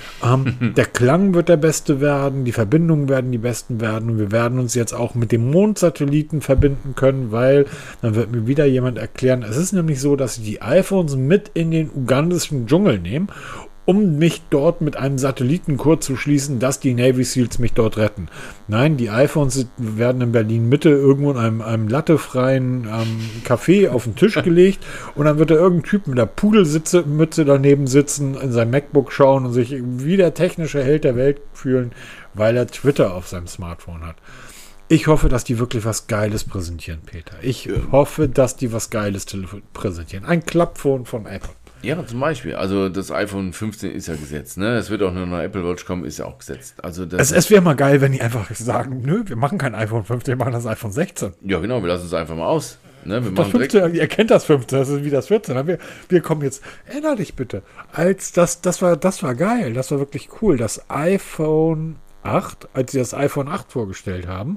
Der Klang wird der beste werden, die Verbindungen werden die besten werden und wir werden uns jetzt auch mit dem Mondsatelliten verbinden können, weil dann wird mir wieder jemand erklären, es ist nämlich so, dass sie die iPhones mit in den ugandischen Dschungel nehmen, um mich dort mit einem Satellitenkurs zu schließen, dass die Navy Seals mich dort retten. Nein, die iPhones werden in Berlin Mitte irgendwo in einem lattefreien Café auf den Tisch gelegt und dann wird da irgendein Typ mit der Pudelmütze daneben sitzen, in sein MacBook schauen und sich wie der technische Held der Welt fühlen, weil er Twitter auf seinem Smartphone hat. Ich hoffe, dass die wirklich was Geiles präsentieren, Peter. Ich hoffe, dass die was Geiles präsentieren. Ein Klappphone von Apple. Ja, zum Beispiel. Also das iPhone 15 ist ja gesetzt, ne? Es wird auch nur noch Apple Watch kommen, ist ja auch gesetzt. Also es wäre mal geil, wenn die einfach sagen, nö, wir machen kein iPhone 15, wir machen das iPhone 16. ja, genau, wir lassen es einfach mal aus. Ne? Wir Das machen direkt, 15, ihr kennt das 15, das ist wie das 14. Wir kommen jetzt, erinner dich bitte, das war geil, das war wirklich cool. Das iPhone 8, als sie das iPhone 8 vorgestellt haben,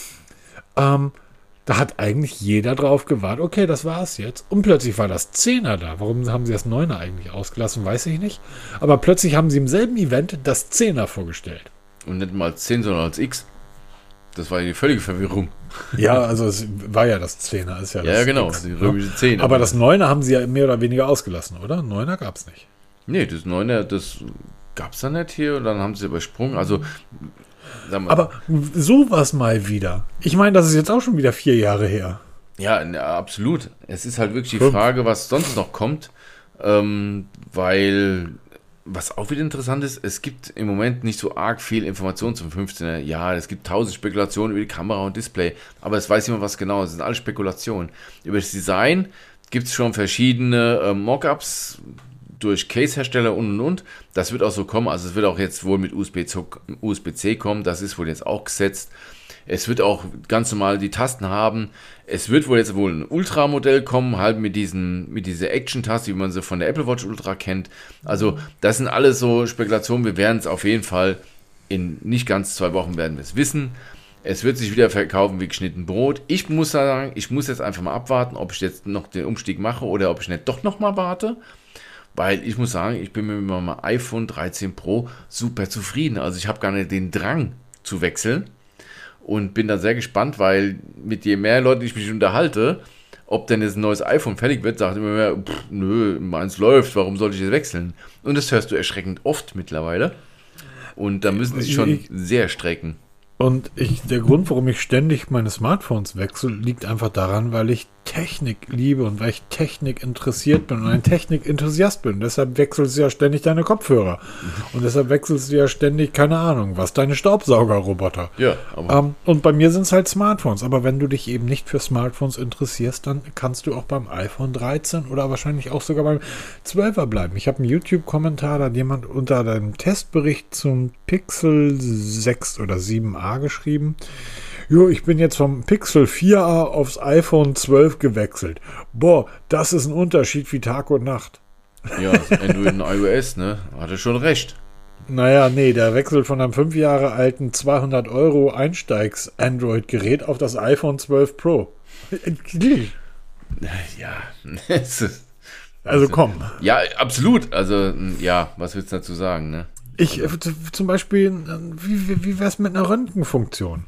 da hat eigentlich jeder drauf gewartet, okay, das war's jetzt. Und plötzlich war das 10er da. Warum haben sie das 9er eigentlich ausgelassen, weiß ich nicht. Aber plötzlich haben sie im selben Event das 10er vorgestellt. und nicht mal als 10, sondern als X. Das war ja die völlige Verwirrung. Ja, also es war ja das 10er. Ist ja, Ja, das genau, X, die ne? römische 10. Aber das 9er haben sie ja mehr oder weniger ausgelassen, oder? 9er gab es nicht. Nee, das 9er, das gab es dann nicht hier und dann haben sie übersprungen. Also, sag mal, Aber sowas mal wieder. Ich meine, das ist jetzt auch schon wieder 4 Jahre her. ja, ne, absolut. Es ist halt wirklich die 5. Frage, was sonst noch kommt, weil, was auch wieder interessant ist, es gibt im Moment nicht so arg viel Information zum 15er. Ja, es gibt 1000 Spekulationen über die Kamera und Display, aber es weiß niemand was genau, es sind alles Spekulationen. Über das Design gibt es schon verschiedene Mockups durch Case-Hersteller und. Das wird auch so kommen, also es wird auch jetzt wohl mit USB-C kommen, das ist wohl jetzt auch gesetzt. Es wird auch ganz normal die Tasten haben. Es wird wohl jetzt ein Ultra-Modell kommen, halt mit dieser Action-Taste, wie man sie von der Apple Watch Ultra kennt. Also das sind alles so Spekulationen. Wir werden es auf jeden Fall in nicht ganz 2 Wochen werden wir es wissen. Es wird sich wieder verkaufen wie geschnitten Brot. Ich muss sagen, ich muss jetzt einfach mal abwarten, ob ich jetzt noch den Umstieg mache oder ob ich nicht doch noch mal warte. Weil ich muss sagen, ich bin mit meinem iPhone 13 Pro super zufrieden. Also ich habe gar nicht den Drang zu wechseln. Und bin da sehr gespannt, weil mit je mehr Leuten ich mich unterhalte, ob denn jetzt ein neues iPhone fertig wird, sagt immer mehr, nö, meins läuft, warum soll ich jetzt wechseln? Und das hörst du erschreckend oft mittlerweile. Und da müssen sie schon sehr strecken. Und der Grund, warum ich ständig meine Smartphones wechsle, liegt einfach daran, weil ich Technik liebe und weil ich Technik interessiert bin und ein Technik-Enthusiast bin. Deshalb wechselst du ja ständig deine Kopfhörer. Und deshalb wechselst du ja ständig, keine Ahnung, was, deine Staubsaugerroboter. Ja, aber Und bei mir sind es halt Smartphones. Aber wenn du dich eben nicht für Smartphones interessierst, dann kannst du auch beim iPhone 13 oder wahrscheinlich auch sogar beim 12er bleiben. Ich habe einen YouTube-Kommentar, da hat jemand unter deinem Testbericht zum Pixel 6 oder 7a geschrieben. Jo, ich bin jetzt vom Pixel 4a aufs iPhone 12 gewechselt. Boah, das ist ein Unterschied wie Tag und Nacht. ja, Android und iOS, ne, hatte schon recht. Naja, nee, der Wechsel von einem 5 Jahre alten 200 € Einsteigs-Android-Gerät auf das iPhone 12 Pro. Ja, Also komm. ja, absolut. Also, ja, was willst du dazu sagen, ne? Zum Beispiel, wie wär's mit einer Röntgenfunktion?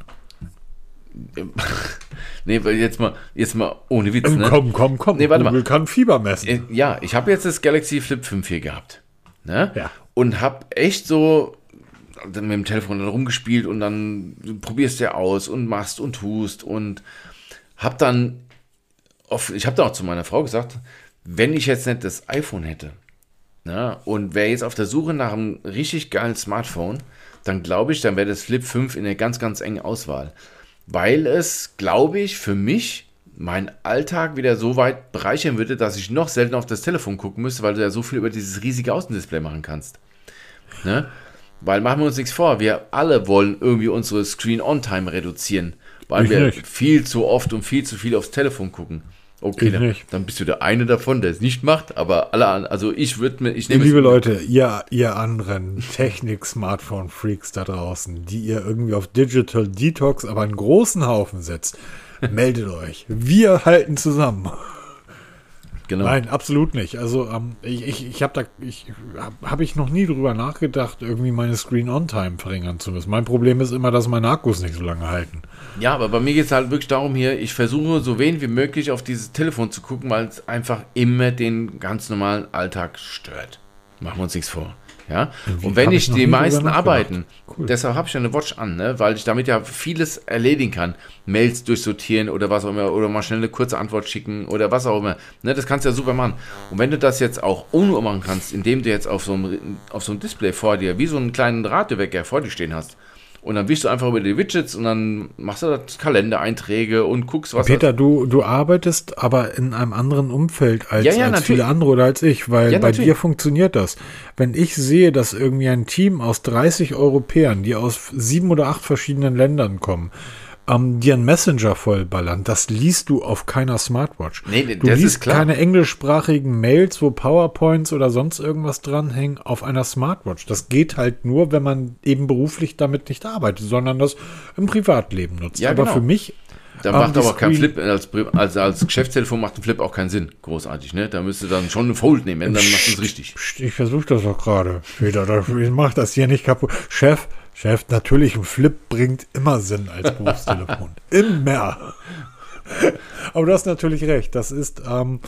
Nee, weil jetzt mal ohne Witz, ne? Komm. Nee, warte Google mal. kann Fieber messen. Ja, ich habe jetzt das Galaxy Flip 5 hier gehabt. Ne? Ja. Und habe echt so dann mit dem Telefon dann rumgespielt und dann probierst du ja aus und machst und tust und habe dann, ich habe dann auch zu meiner Frau gesagt, wenn ich jetzt nicht das iPhone hätte, ne, und wäre jetzt auf der Suche nach einem richtig geilen Smartphone, dann glaube ich, dann wäre das Flip 5 in einer ganz, ganz engen Auswahl. Weil es, glaube ich, für mich meinen Alltag wieder so weit bereichern würde, dass ich noch seltener auf das Telefon gucken müsste, weil du ja so viel über dieses riesige Außendisplay machen kannst. Ne? Weil machen wir uns nichts vor, wir alle wollen irgendwie unsere Screen-On-Time reduzieren, weil wir viel zu oft und viel zu viel aufs Telefon gucken. Okay, dann bist du der eine davon, der es nicht macht, aber alle anderen, also ich nehme liebe Leute, ihr anderen Technik-Smartphone-Freaks da draußen, die ihr irgendwie auf Digital Detox aber einen großen Haufen setzt, meldet euch. Wir halten zusammen. Genau. Nein, absolut nicht. Also habe ich noch nie drüber nachgedacht, irgendwie meine Screen-On-Time verringern zu müssen. Mein Problem ist immer, dass meine Akkus nicht so lange halten. Ja, aber bei mir geht es halt wirklich darum hier, ich versuche so wenig wie möglich auf dieses Telefon zu gucken, weil es einfach immer den ganz normalen Alltag stört. Machen wir uns nichts vor. Ja? Und wenn ich die meisten arbeiten, deshalb habe ich eine Watch an, ne? Weil ich damit ja vieles erledigen kann. Mails durchsortieren oder was auch immer, oder mal schnell eine kurze Antwort schicken oder was auch immer. Ne? Das kannst du ja super machen. Und wenn du das jetzt auch ohne Uhr machen kannst, indem du jetzt auf so einem Display vor dir, wie so einen kleinen Radiowecker vor dir stehen hast, Und dann wischst du einfach über die Widgets und dann machst du das Kalendereinträge und guckst, was... Peter, du arbeitest aber in einem anderen Umfeld als viele andere oder als ich, weil bei dir funktioniert das. Wenn ich sehe, dass irgendwie ein Team aus 30 Europäern, die aus 7 oder 8 verschiedenen Ländern kommen, dir einen Messenger vollballern, das liest du auf keiner Smartwatch. Nee, du das liest ist klar. keine englischsprachigen Mails, wo PowerPoints oder sonst irgendwas dranhängen auf einer Smartwatch. Das geht halt nur, wenn man eben beruflich damit nicht arbeitet, sondern das im Privatleben nutzt. Ja, aber genau. für mich da macht aber kein Flip, als Geschäftstelefon macht ein Flip auch keinen Sinn, großartig, ne? Da müsste dann schon eine Fold nehmen, dann macht es richtig. Ich versuche das doch gerade, Peter, ich mach das hier nicht kaputt. Chef, natürlich, ein Flip bringt immer Sinn als Berufstelefon. Immer. Aber du hast natürlich recht. Das ist,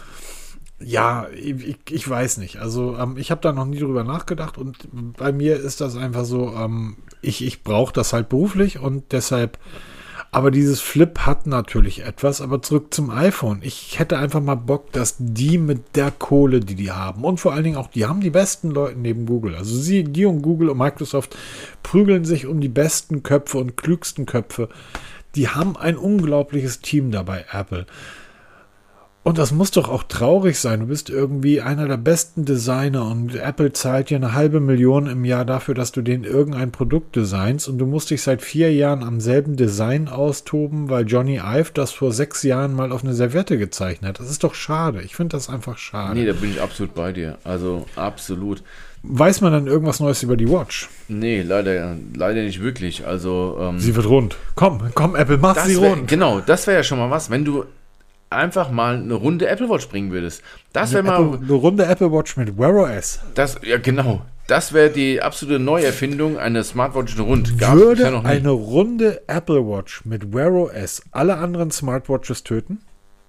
ich weiß nicht. Also, ich habe da noch nie drüber nachgedacht und bei mir ist das einfach so, ich brauche das halt beruflich und deshalb, aber dieses Flip hat natürlich etwas, aber zurück zum iPhone. Ich hätte einfach mal Bock, dass die mit der Kohle, die haben und vor allen Dingen auch, die haben die besten Leute neben Google. Also die und Google und Microsoft prügeln sich um die besten Köpfe und klügsten Köpfe. Die haben ein unglaubliches Team dabei, Apple. Und das muss doch auch traurig sein. Du bist irgendwie einer der besten Designer und Apple zahlt dir 500.000 im Jahr dafür, dass du denen irgendein Produkt designst und du musst dich seit 4 Jahren am selben Design austoben, weil Johnny Ive das vor 6 Jahren mal auf eine Serviette gezeichnet hat. Das ist doch schade. Ich finde das einfach schade. Nee, da bin ich absolut bei dir. Also absolut. Weiß man dann irgendwas Neues über die Watch? Nee, leider nicht wirklich. Also sie wird rund. Komm, Apple, mach sie rund. Genau, das wäre ja schon mal was, wenn du einfach mal eine runde Apple Watch bringen würdest. Das wäre mal eine runde Apple Watch mit Wear OS. Ja, genau. Das wäre die absolute Neuerfindung, eine Smartwatch in rund. Würde ja noch eine runde Apple Watch mit Wear OS alle anderen Smartwatches töten?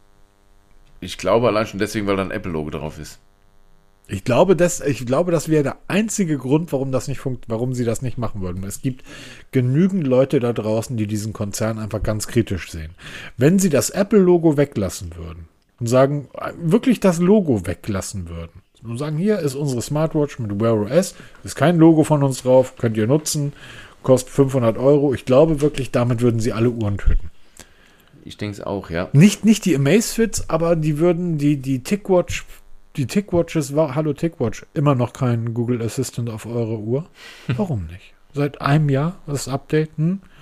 Ich glaube allein schon deswegen, weil da ein Apple-Logo drauf ist. Ich glaube, das wäre der einzige Grund, warum sie das nicht machen würden. Es gibt genügend Leute da draußen, die diesen Konzern einfach ganz kritisch sehen. Wenn sie das Apple-Logo weglassen würden und sagen, wirklich das Logo weglassen würden und sagen, hier ist unsere Smartwatch mit Wear OS, ist kein Logo von uns drauf, könnt ihr nutzen, kostet 500 €. Ich glaube wirklich, damit würden sie alle Uhren töten. Ich denke es auch, ja. Nicht die Amazfits, aber die würden die TicWatch. Die TicWatches war, hallo TicWatch, immer noch kein Google Assistant auf eure Uhr. Warum nicht? Seit einem Jahr das Update.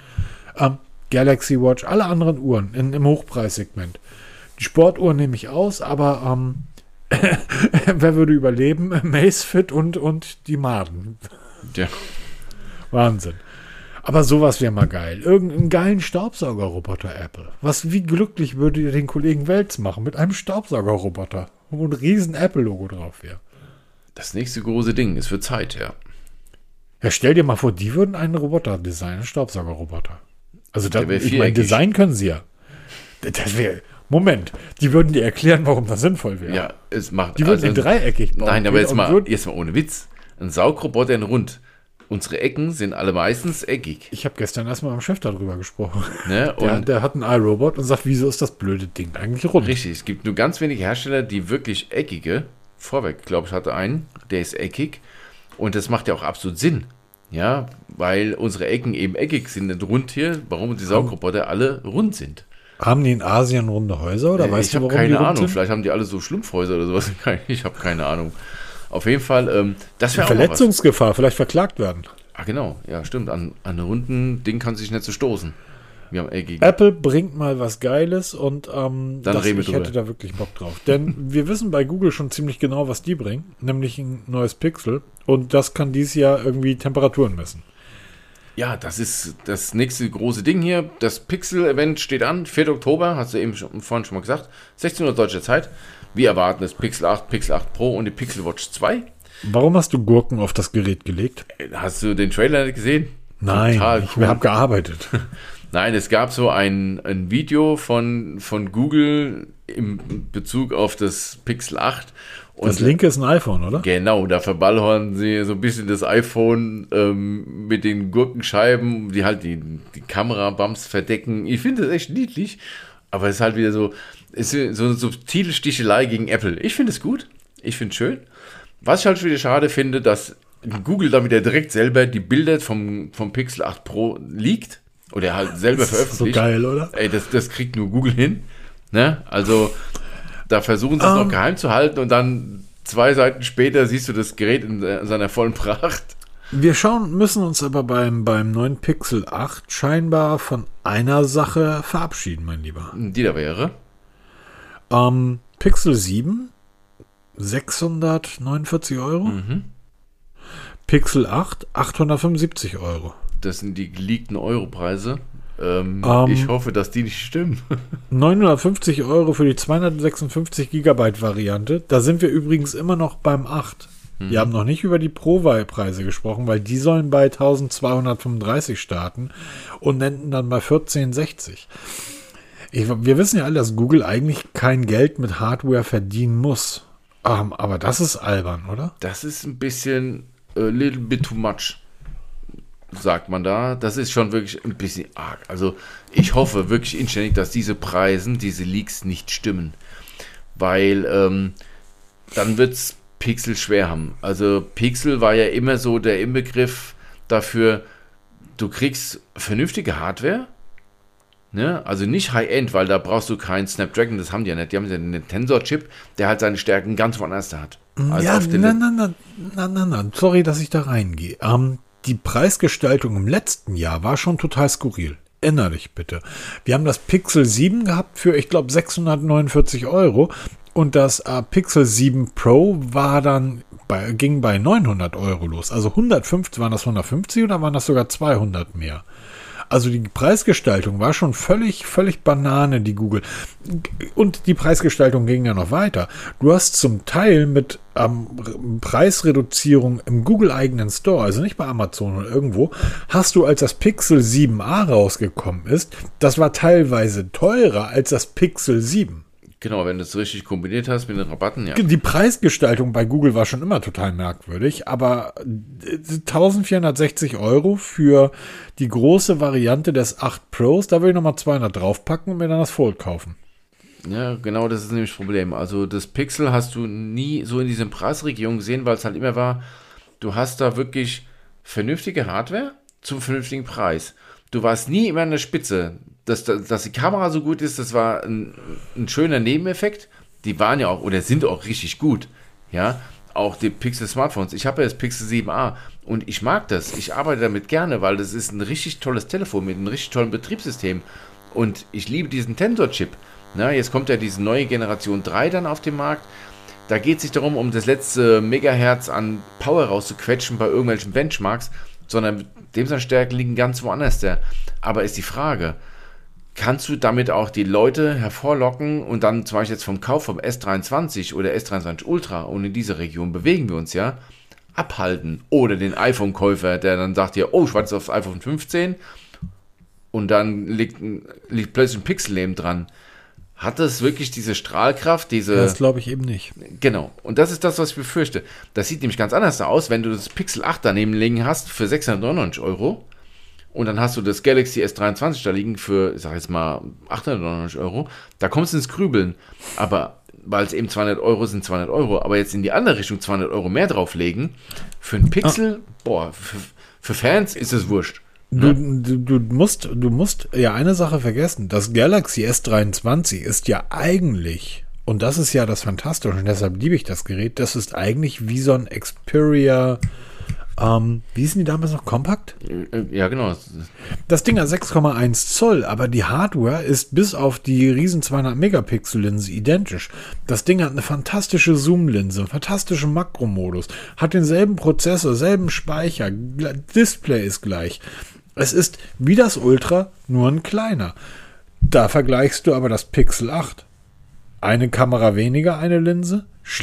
Galaxy Watch, alle anderen Uhren im Hochpreissegment. Die Sportuhren nehme ich aus, aber wer würde überleben? Amazfit und die Maden. Ja. Wahnsinn. Aber sowas wäre mal geil. Irgendeinen geilen Staubsaugerroboter Apple. Wie glücklich würdet ihr den Kollegen Welz machen mit einem Staubsaugerroboter, wo ein riesen Apple-Logo drauf wäre. Das nächste große Ding, es wird Zeit, ja. Ja, stell dir mal vor, die würden einen Roboter designen, einen Staubsaugerroboter. Also ich meine, Design können sie ja. Das wäre... Moment, die würden dir erklären, warum das sinnvoll wäre. Ja, es macht... Die würden den dreieckig bauen. Nein, aber jetzt mal ohne Witz. Ein Saugroboter in rund. Unsere Ecken sind alle meistens eckig. Ich habe gestern erstmal mit dem Chef darüber gesprochen. Ne? Der hat einen iRobot und sagt, wieso ist das blöde Ding eigentlich rund? Richtig, es gibt nur ganz wenige Hersteller, die wirklich eckige, Vorwerk, glaube ich, hatte einen, der ist eckig und das macht ja auch absolut Sinn. Ja, weil unsere Ecken eben eckig sind, nicht rund hier, warum die Saugroboter alle rund sind. Haben die in Asien runde Häuser oder weißt du, warum die rund sind? Ich habe keine Ahnung, sind? vielleicht haben die alle so Schlumpfhäuser oder sowas. Ich habe keine Ahnung. Auf jeden Fall, das wäre auch Verletzungsgefahr, vielleicht verklagt werden. Ah, genau, ja, stimmt. An einem runden Ding kann sich nicht so stoßen. Wir haben Apple bringt mal was Geiles und ich drüber. hätte da wirklich Bock drauf. Denn wir wissen bei Google schon ziemlich genau, was die bringen, nämlich ein neues Pixel und das kann dieses Jahr irgendwie Temperaturen messen. Ja, das ist das nächste große Ding hier. Das Pixel-Event steht an, 4. Oktober, hast du eben vorhin schon mal gesagt, 16 Uhr deutscher Zeit. Wir erwarten das Pixel 8, Pixel 8 Pro und die Pixel Watch 2. Warum hast du Gurken auf das Gerät gelegt? Hast du den Trailer gesehen? Nein, ich habe gearbeitet. Nein, es gab so ein Video von Google im Bezug auf das Pixel 8. Und das linke ist ein iPhone, oder? Genau, da verballhornen sie so ein bisschen das iPhone mit den Gurkenscheiben, die halt die Kamerabumps verdecken. Ich finde das echt niedlich, aber es ist halt wieder so eine subtile Stichelei gegen Apple. Ich finde es gut, ich finde es schön. Was ich halt wieder schade finde, dass Google dann wieder direkt selber die Bilder vom Pixel 8 Pro leakt oder halt selber Das ist veröffentlicht. so geil, oder? Ey, das kriegt nur Google hin. Ne? Also da versuchen sie es noch geheim zu halten und dann 2 Seiten später siehst du das Gerät in seiner vollen Pracht. Wir müssen uns aber beim neuen Pixel 8 scheinbar von einer Sache verabschieden, mein Lieber. Die da wäre. Pixel 7, 649 Euro. Pixel 8, 875 Euro. Das sind die geleakten Europreise. Ich hoffe, dass die nicht stimmen. 950 Euro für die 256 Gigabyte Variante. Da sind wir übrigens immer noch beim 8. Wir haben noch nicht über die Pro-Preise gesprochen, weil die sollen bei 1235 starten und enden dann bei 1460. Wir wissen ja alle, dass Google eigentlich kein Geld mit Hardware verdienen muss. Aber das ist albern, oder? Das ist ein bisschen a little bit too much, sagt man da. Das ist schon wirklich ein bisschen arg. Also ich hoffe wirklich inständig, dass diese Leaks nicht stimmen. Weil dann wird es Pixel schwer haben. Also Pixel war ja immer so der Inbegriff dafür, du kriegst vernünftige Hardware, ne? Also nicht High-End, weil da brauchst du keinen Snapdragon, das haben die ja nicht. Die haben ja einen Tensor-Chip, der halt seine Stärken ganz woanders hat. Ja, nein, sorry, dass ich da reingehe. Die Preisgestaltung im letzten Jahr war schon total skurril. Erinner dich bitte. Wir haben das Pixel 7 gehabt für, ich glaube, 649 Euro. Und das Pixel 7 Pro ging bei 900 Euro los. Also 150, waren das 150 oder waren das sogar 200 mehr? Also die Preisgestaltung war schon völlig Banane, die Google. Und die Preisgestaltung ging ja noch weiter. Du hast zum Teil mit Preisreduzierung im Google-eigenen Store, also nicht bei Amazon oder irgendwo, hast du, als das Pixel 7a rausgekommen ist, das war teilweise teurer als das Pixel 7. Genau, wenn du es richtig kombiniert hast mit den Rabatten, ja. Die Preisgestaltung bei Google war schon immer total merkwürdig, aber 1460 Euro für die große Variante des 8 Pros, da würde ich nochmal 200 draufpacken und mir dann das Fold kaufen. Ja, genau, das ist nämlich das Problem. Also das Pixel hast du nie so in diesen Preisregionen gesehen, weil es halt immer war, du hast da wirklich vernünftige Hardware zum vernünftigen Preis. Du warst nie immer an der Spitze. Dass die Kamera so gut ist, das war ein schöner Nebeneffekt. Die waren ja auch oder sind auch richtig gut. Ja, auch die Pixel Smartphones. Ich habe ja das Pixel 7a und ich mag das. Ich arbeite damit gerne, weil das ist ein richtig tolles Telefon mit einem richtig tollen Betriebssystem. Und ich liebe diesen Tensor-Chip. Na, jetzt kommt ja diese neue Generation 3 dann auf den Markt. Da geht es nicht darum, um das letzte Megahertz an Power rauszuquetschen bei irgendwelchen Benchmarks, sondern dem seine Stärken liegen ganz woanders. Aber ist die Frage, kannst du damit auch die Leute hervorlocken und dann zum Beispiel jetzt vom Kauf vom S23 oder S23 Ultra, und in dieser Region bewegen wir uns ja, abhalten? Oder den iPhone-Käufer, der dann sagt, ja, oh, ich warte aufs iPhone 15 und dann liegt plötzlich ein Pixel neben dran. Hat das wirklich diese Strahlkraft, Das glaube ich eben nicht. Genau, und das ist das, was ich befürchte. Das sieht nämlich ganz anders aus, wenn du das Pixel 8 daneben liegen hast für 699 Euro. Und dann hast du das Galaxy S23 da liegen für, ich sag jetzt mal, 899 Euro. Da kommst du ins Grübeln. Aber weil es eben 200 Euro sind, 200 Euro. Aber jetzt in die andere Richtung 200 Euro mehr drauflegen, für einen Pixel, für Fans ist es wurscht. Du musst ja eine Sache vergessen. Das Galaxy S23 ist ja eigentlich, und das ist ja das Fantastische, und deshalb liebe ich das Gerät, das ist eigentlich wie so ein Xperia. Wie hießen die damals noch? Compact? Ja, genau. Das Ding hat 6,1 Zoll, aber die Hardware ist bis auf die riesen 200 Megapixel Linse identisch. Das Ding hat eine fantastische Zoom-Linse, einen fantastischen Makromodus, hat denselben Prozessor, selben Speicher, Display ist gleich. Es ist wie das Ultra, nur ein kleiner. Da vergleichst du aber das Pixel 8. Eine Kamera weniger, eine Linse.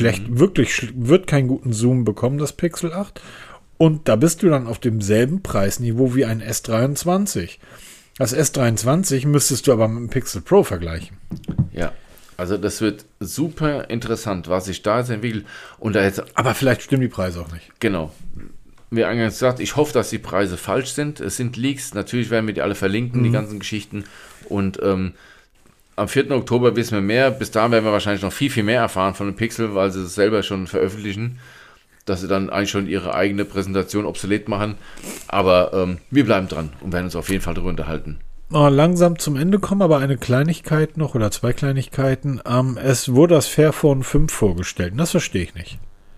Wird keinen guten Zoom bekommen, das Pixel 8. Und da bist du dann auf demselben Preisniveau wie ein S23. Das S23 müsstest du aber mit dem Pixel Pro vergleichen. Ja, also das wird super interessant, was sich da jetzt entwickelt. Aber vielleicht stimmen die Preise auch nicht. Genau. Wie eingangs gesagt, ich hoffe, dass die Preise falsch sind. Es sind Leaks, natürlich werden wir die alle verlinken, die ganzen Geschichten. Und am 4. Oktober wissen wir mehr. Bis dahin werden wir wahrscheinlich noch viel mehr erfahren von dem Pixel, weil sie es selber schon veröffentlichen. dass sie dann eigentlich schon ihre eigene Präsentation obsolet machen. Aber wir bleiben dran und werden uns auf jeden Fall darüber unterhalten. Langsam zum Ende kommen, aber eine Kleinigkeit noch oder zwei Kleinigkeiten. Es wurde das Fairphone 5 vorgestellt. Und das verstehe ich nicht.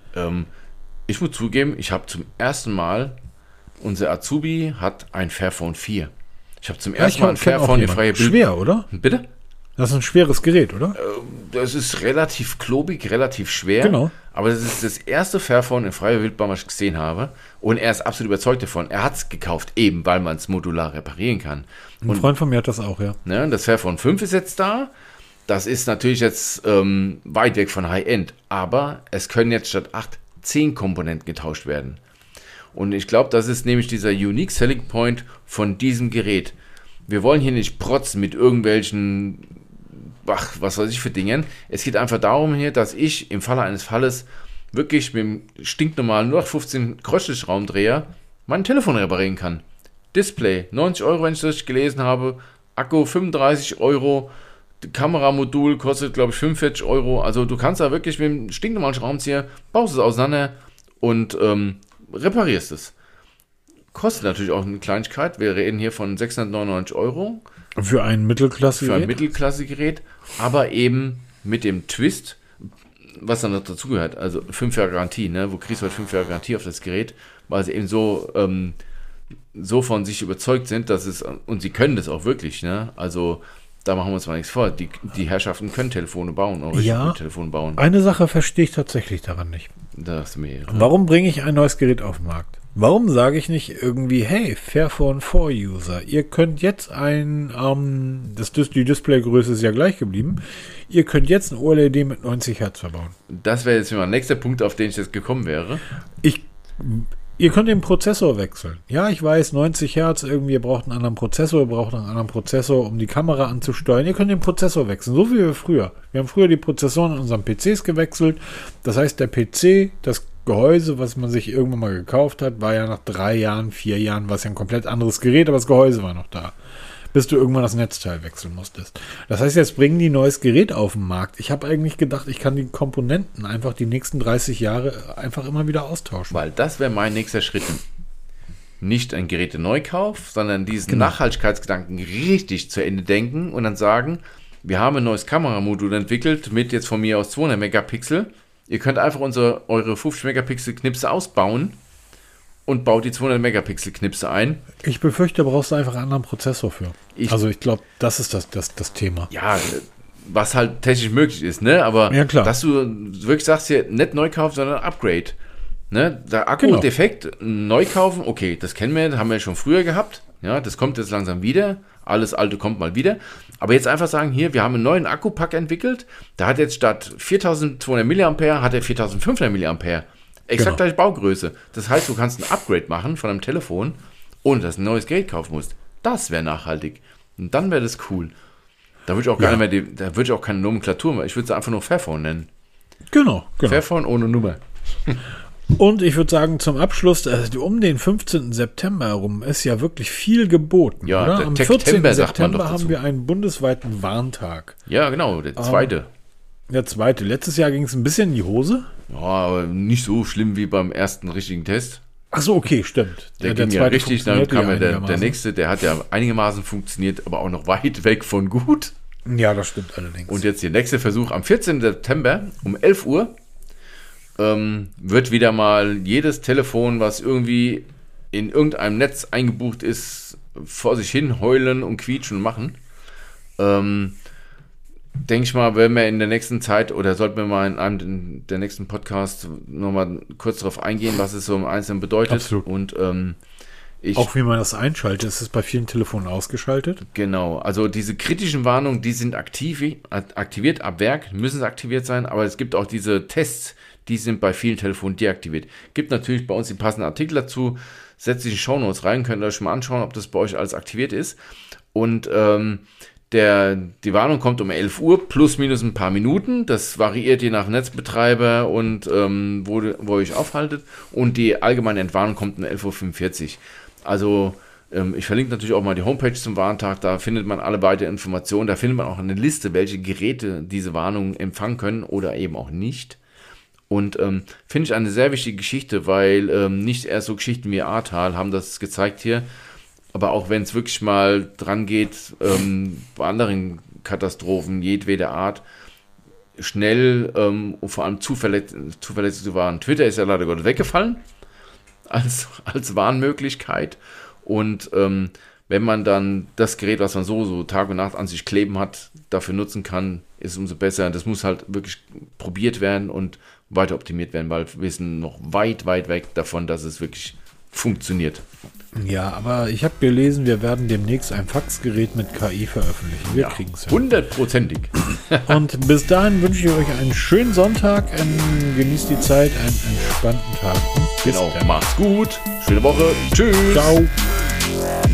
Ich muss zugeben, ich habe zum ersten Mal, unser Azubi hat ein Fairphone 4. Ich habe zum ersten Mal ein Fairphone in freie Bild. Schwer, oder? Bitte? Das ist ein schweres Gerät, oder? Das ist relativ klobig, relativ schwer. Genau. Aber das ist das erste Fairphone in freier Wildbahn, was ich gesehen habe. Und er ist absolut überzeugt davon. Er hat es gekauft, eben weil man es modular reparieren kann. Ein Freund von mir hat das auch, ja. Ne, das Fairphone 5 ist jetzt da. Das ist natürlich jetzt weit weg von High-End. Aber es können jetzt statt 8 10 Komponenten getauscht werden. Und ich glaube, das ist nämlich dieser Unique Selling Point von diesem Gerät. Wir wollen hier nicht protzen mit irgendwelchen, was weiß ich für Dingen. Es geht einfach darum hier, dass ich im Falle eines Falles wirklich mit dem stinknormalen 0815 Kreuzschlitzschraubendreher mein Telefon reparieren kann. Display 90 Euro, wenn ich das richtig gelesen habe. Akku 35 Euro. Kameramodul kostet, glaube ich, 45 Euro. Also du kannst da wirklich mit dem stinknormalen Schraubenzieher, baust es auseinander und reparierst es. Kostet natürlich auch eine Kleinigkeit. Wir reden hier von 699 Euro. Für ein Mittelklasse-Gerät? Für ein Mittelklasse-Gerät. Aber eben mit dem Twist, was dann noch dazugehört. Also 5 Jahre Garantie, ne? Wo kriegst du halt 5 Jahre Garantie auf das Gerät, weil sie eben so von sich überzeugt sind, dass es, und sie können das auch wirklich, ne? Also da machen wir uns mal nichts vor. Die Herrschaften können Telefone bauen, auch richtig ja, Telefone bauen. Eine Sache verstehe ich tatsächlich daran nicht. Das ist mir. Warum bringe ich ein neues Gerät auf den Markt? Warum sage ich nicht irgendwie, hey, Fairphone 4 User, ihr könnt jetzt die Displaygröße ist ja gleich geblieben, ihr könnt jetzt ein OLED mit 90 Hertz verbauen. Das wäre jetzt mein nächster Punkt, auf den ich jetzt gekommen wäre. Ihr könnt den Prozessor wechseln. Ja, ich weiß, 90 Hertz, irgendwie, ihr braucht einen anderen Prozessor, um die Kamera anzusteuern. Ihr könnt den Prozessor wechseln, so wie wir früher. Wir haben früher die Prozessoren in unseren PCs gewechselt. Das heißt, der PC, das Gehäuse, was man sich irgendwann mal gekauft hat, war ja nach 3 Jahren, 4 Jahren, was ja ein komplett anderes Gerät, aber das Gehäuse war noch da, bis du irgendwann das Netzteil wechseln musstest. Das heißt, jetzt bringen die ein neues Gerät auf den Markt. Ich habe eigentlich gedacht, ich kann die Komponenten einfach die nächsten 30 Jahre einfach immer wieder austauschen. Weil das wäre mein nächster Schritt. Nicht ein Geräte-Neukauf, sondern diesen Nachhaltigkeitsgedanken richtig zu Ende denken und dann sagen, wir haben ein neues Kameramodul entwickelt mit jetzt von mir aus 200 Megapixel. Ihr könnt einfach eure 50 Megapixel Knipse ausbauen und baut die 200 Megapixel Knipse ein. Ich befürchte, da brauchst du einfach einen anderen Prozessor für. Also ich glaube, das ist das Thema. Ja, was halt technisch möglich ist, ne? Aber ja, klar. Dass du wirklich sagst hier, nicht neu kaufen, sondern Upgrade. Ne? Der Akku defekt, neu kaufen, okay, das kennen wir, das haben wir schon früher gehabt. Ja, das kommt jetzt langsam wieder. Alles Alte kommt mal wieder. Aber jetzt einfach sagen, hier, wir haben einen neuen Akkupack entwickelt. Der hat jetzt statt 4200 mAh, hat er 4500 mAh. Exakt gleiche Baugröße. Das heißt, du kannst ein Upgrade machen von einem Telefon, ohne dass du ein neues Gerät kaufen musst. Das wäre nachhaltig. Und dann wäre das cool. Da würde ich auch gar nicht mehr, da würde ich auch keine Nomenklatur mehr. Ich würde es einfach nur Fairphone nennen. Genau. Fairphone ohne Nummer. Und ich würde sagen, zum Abschluss, um den 15. September herum ist ja wirklich viel geboten. Ja, oder? Der Am 14. September haben wir einen bundesweiten Warntag. Ja, genau, der zweite. Der zweite. Letztes Jahr ging es ein bisschen in die Hose. Ja, aber nicht so schlimm wie beim ersten richtigen Test. Ach so, okay, stimmt. Der ging ja richtig, dann kam ja der nächste, der hat ja einigermaßen funktioniert, aber auch noch weit weg von gut. Ja, das stimmt allerdings. Und jetzt der nächste Versuch am 14. September um 11 Uhr wird wieder mal jedes Telefon, was irgendwie in irgendeinem Netz eingebucht ist, vor sich hin heulen und quietschen und machen. Denke ich mal, werden wir in der nächsten Zeit oder sollten wir mal in einem der nächsten Podcasts nochmal kurz darauf eingehen, was es so im Einzelnen bedeutet. Absolut. Und auch wie man das einschaltet, ist es bei vielen Telefonen ausgeschaltet. Genau, also diese kritischen Warnungen, die sind aktiviert ab Werk, müssen sie aktiviert sein, aber es gibt auch diese Tests, die sind bei vielen Telefonen deaktiviert. Gibt natürlich bei uns die passenden Artikel dazu, setzt sich in die Shownotes rein, könnt ihr euch schon mal anschauen, ob das bei euch alles aktiviert ist. Und die Warnung kommt um 11 Uhr, plus minus ein paar Minuten. Das variiert je nach Netzbetreiber und wo ihr euch aufhaltet. Und die allgemeine Entwarnung kommt um 11.45 Uhr. Also ich verlinke natürlich auch mal die Homepage zum Warntag. Da findet man alle weiteren Informationen. Da findet man auch eine Liste, welche Geräte diese Warnung empfangen können oder eben auch nicht. Und finde ich eine sehr wichtige Geschichte, weil nicht erst so Geschichten wie Ahrtal haben das gezeigt hier, aber auch wenn es wirklich mal dran geht, bei anderen Katastrophen jedweder Art, schnell und vor allem zuverlässig zu warnen. Twitter ist ja leider Gottes weggefallen als Warnmöglichkeit. Und wenn man dann das Gerät, was man so Tag und Nacht an sich kleben hat, dafür nutzen kann, ist es umso besser. Das muss halt wirklich probiert werden und weiter optimiert werden, weil wir sind noch weit, weit weg davon, dass es wirklich funktioniert. Ja, aber ich habe gelesen, wir werden demnächst ein Faxgerät mit KI veröffentlichen. Wir kriegen es hin. 100%ig. Und bis dahin wünsche ich euch einen schönen Sonntag, genießt die Zeit, einen entspannten Tag. Und genau, macht's gut, schöne Woche, tschüss. Ciao.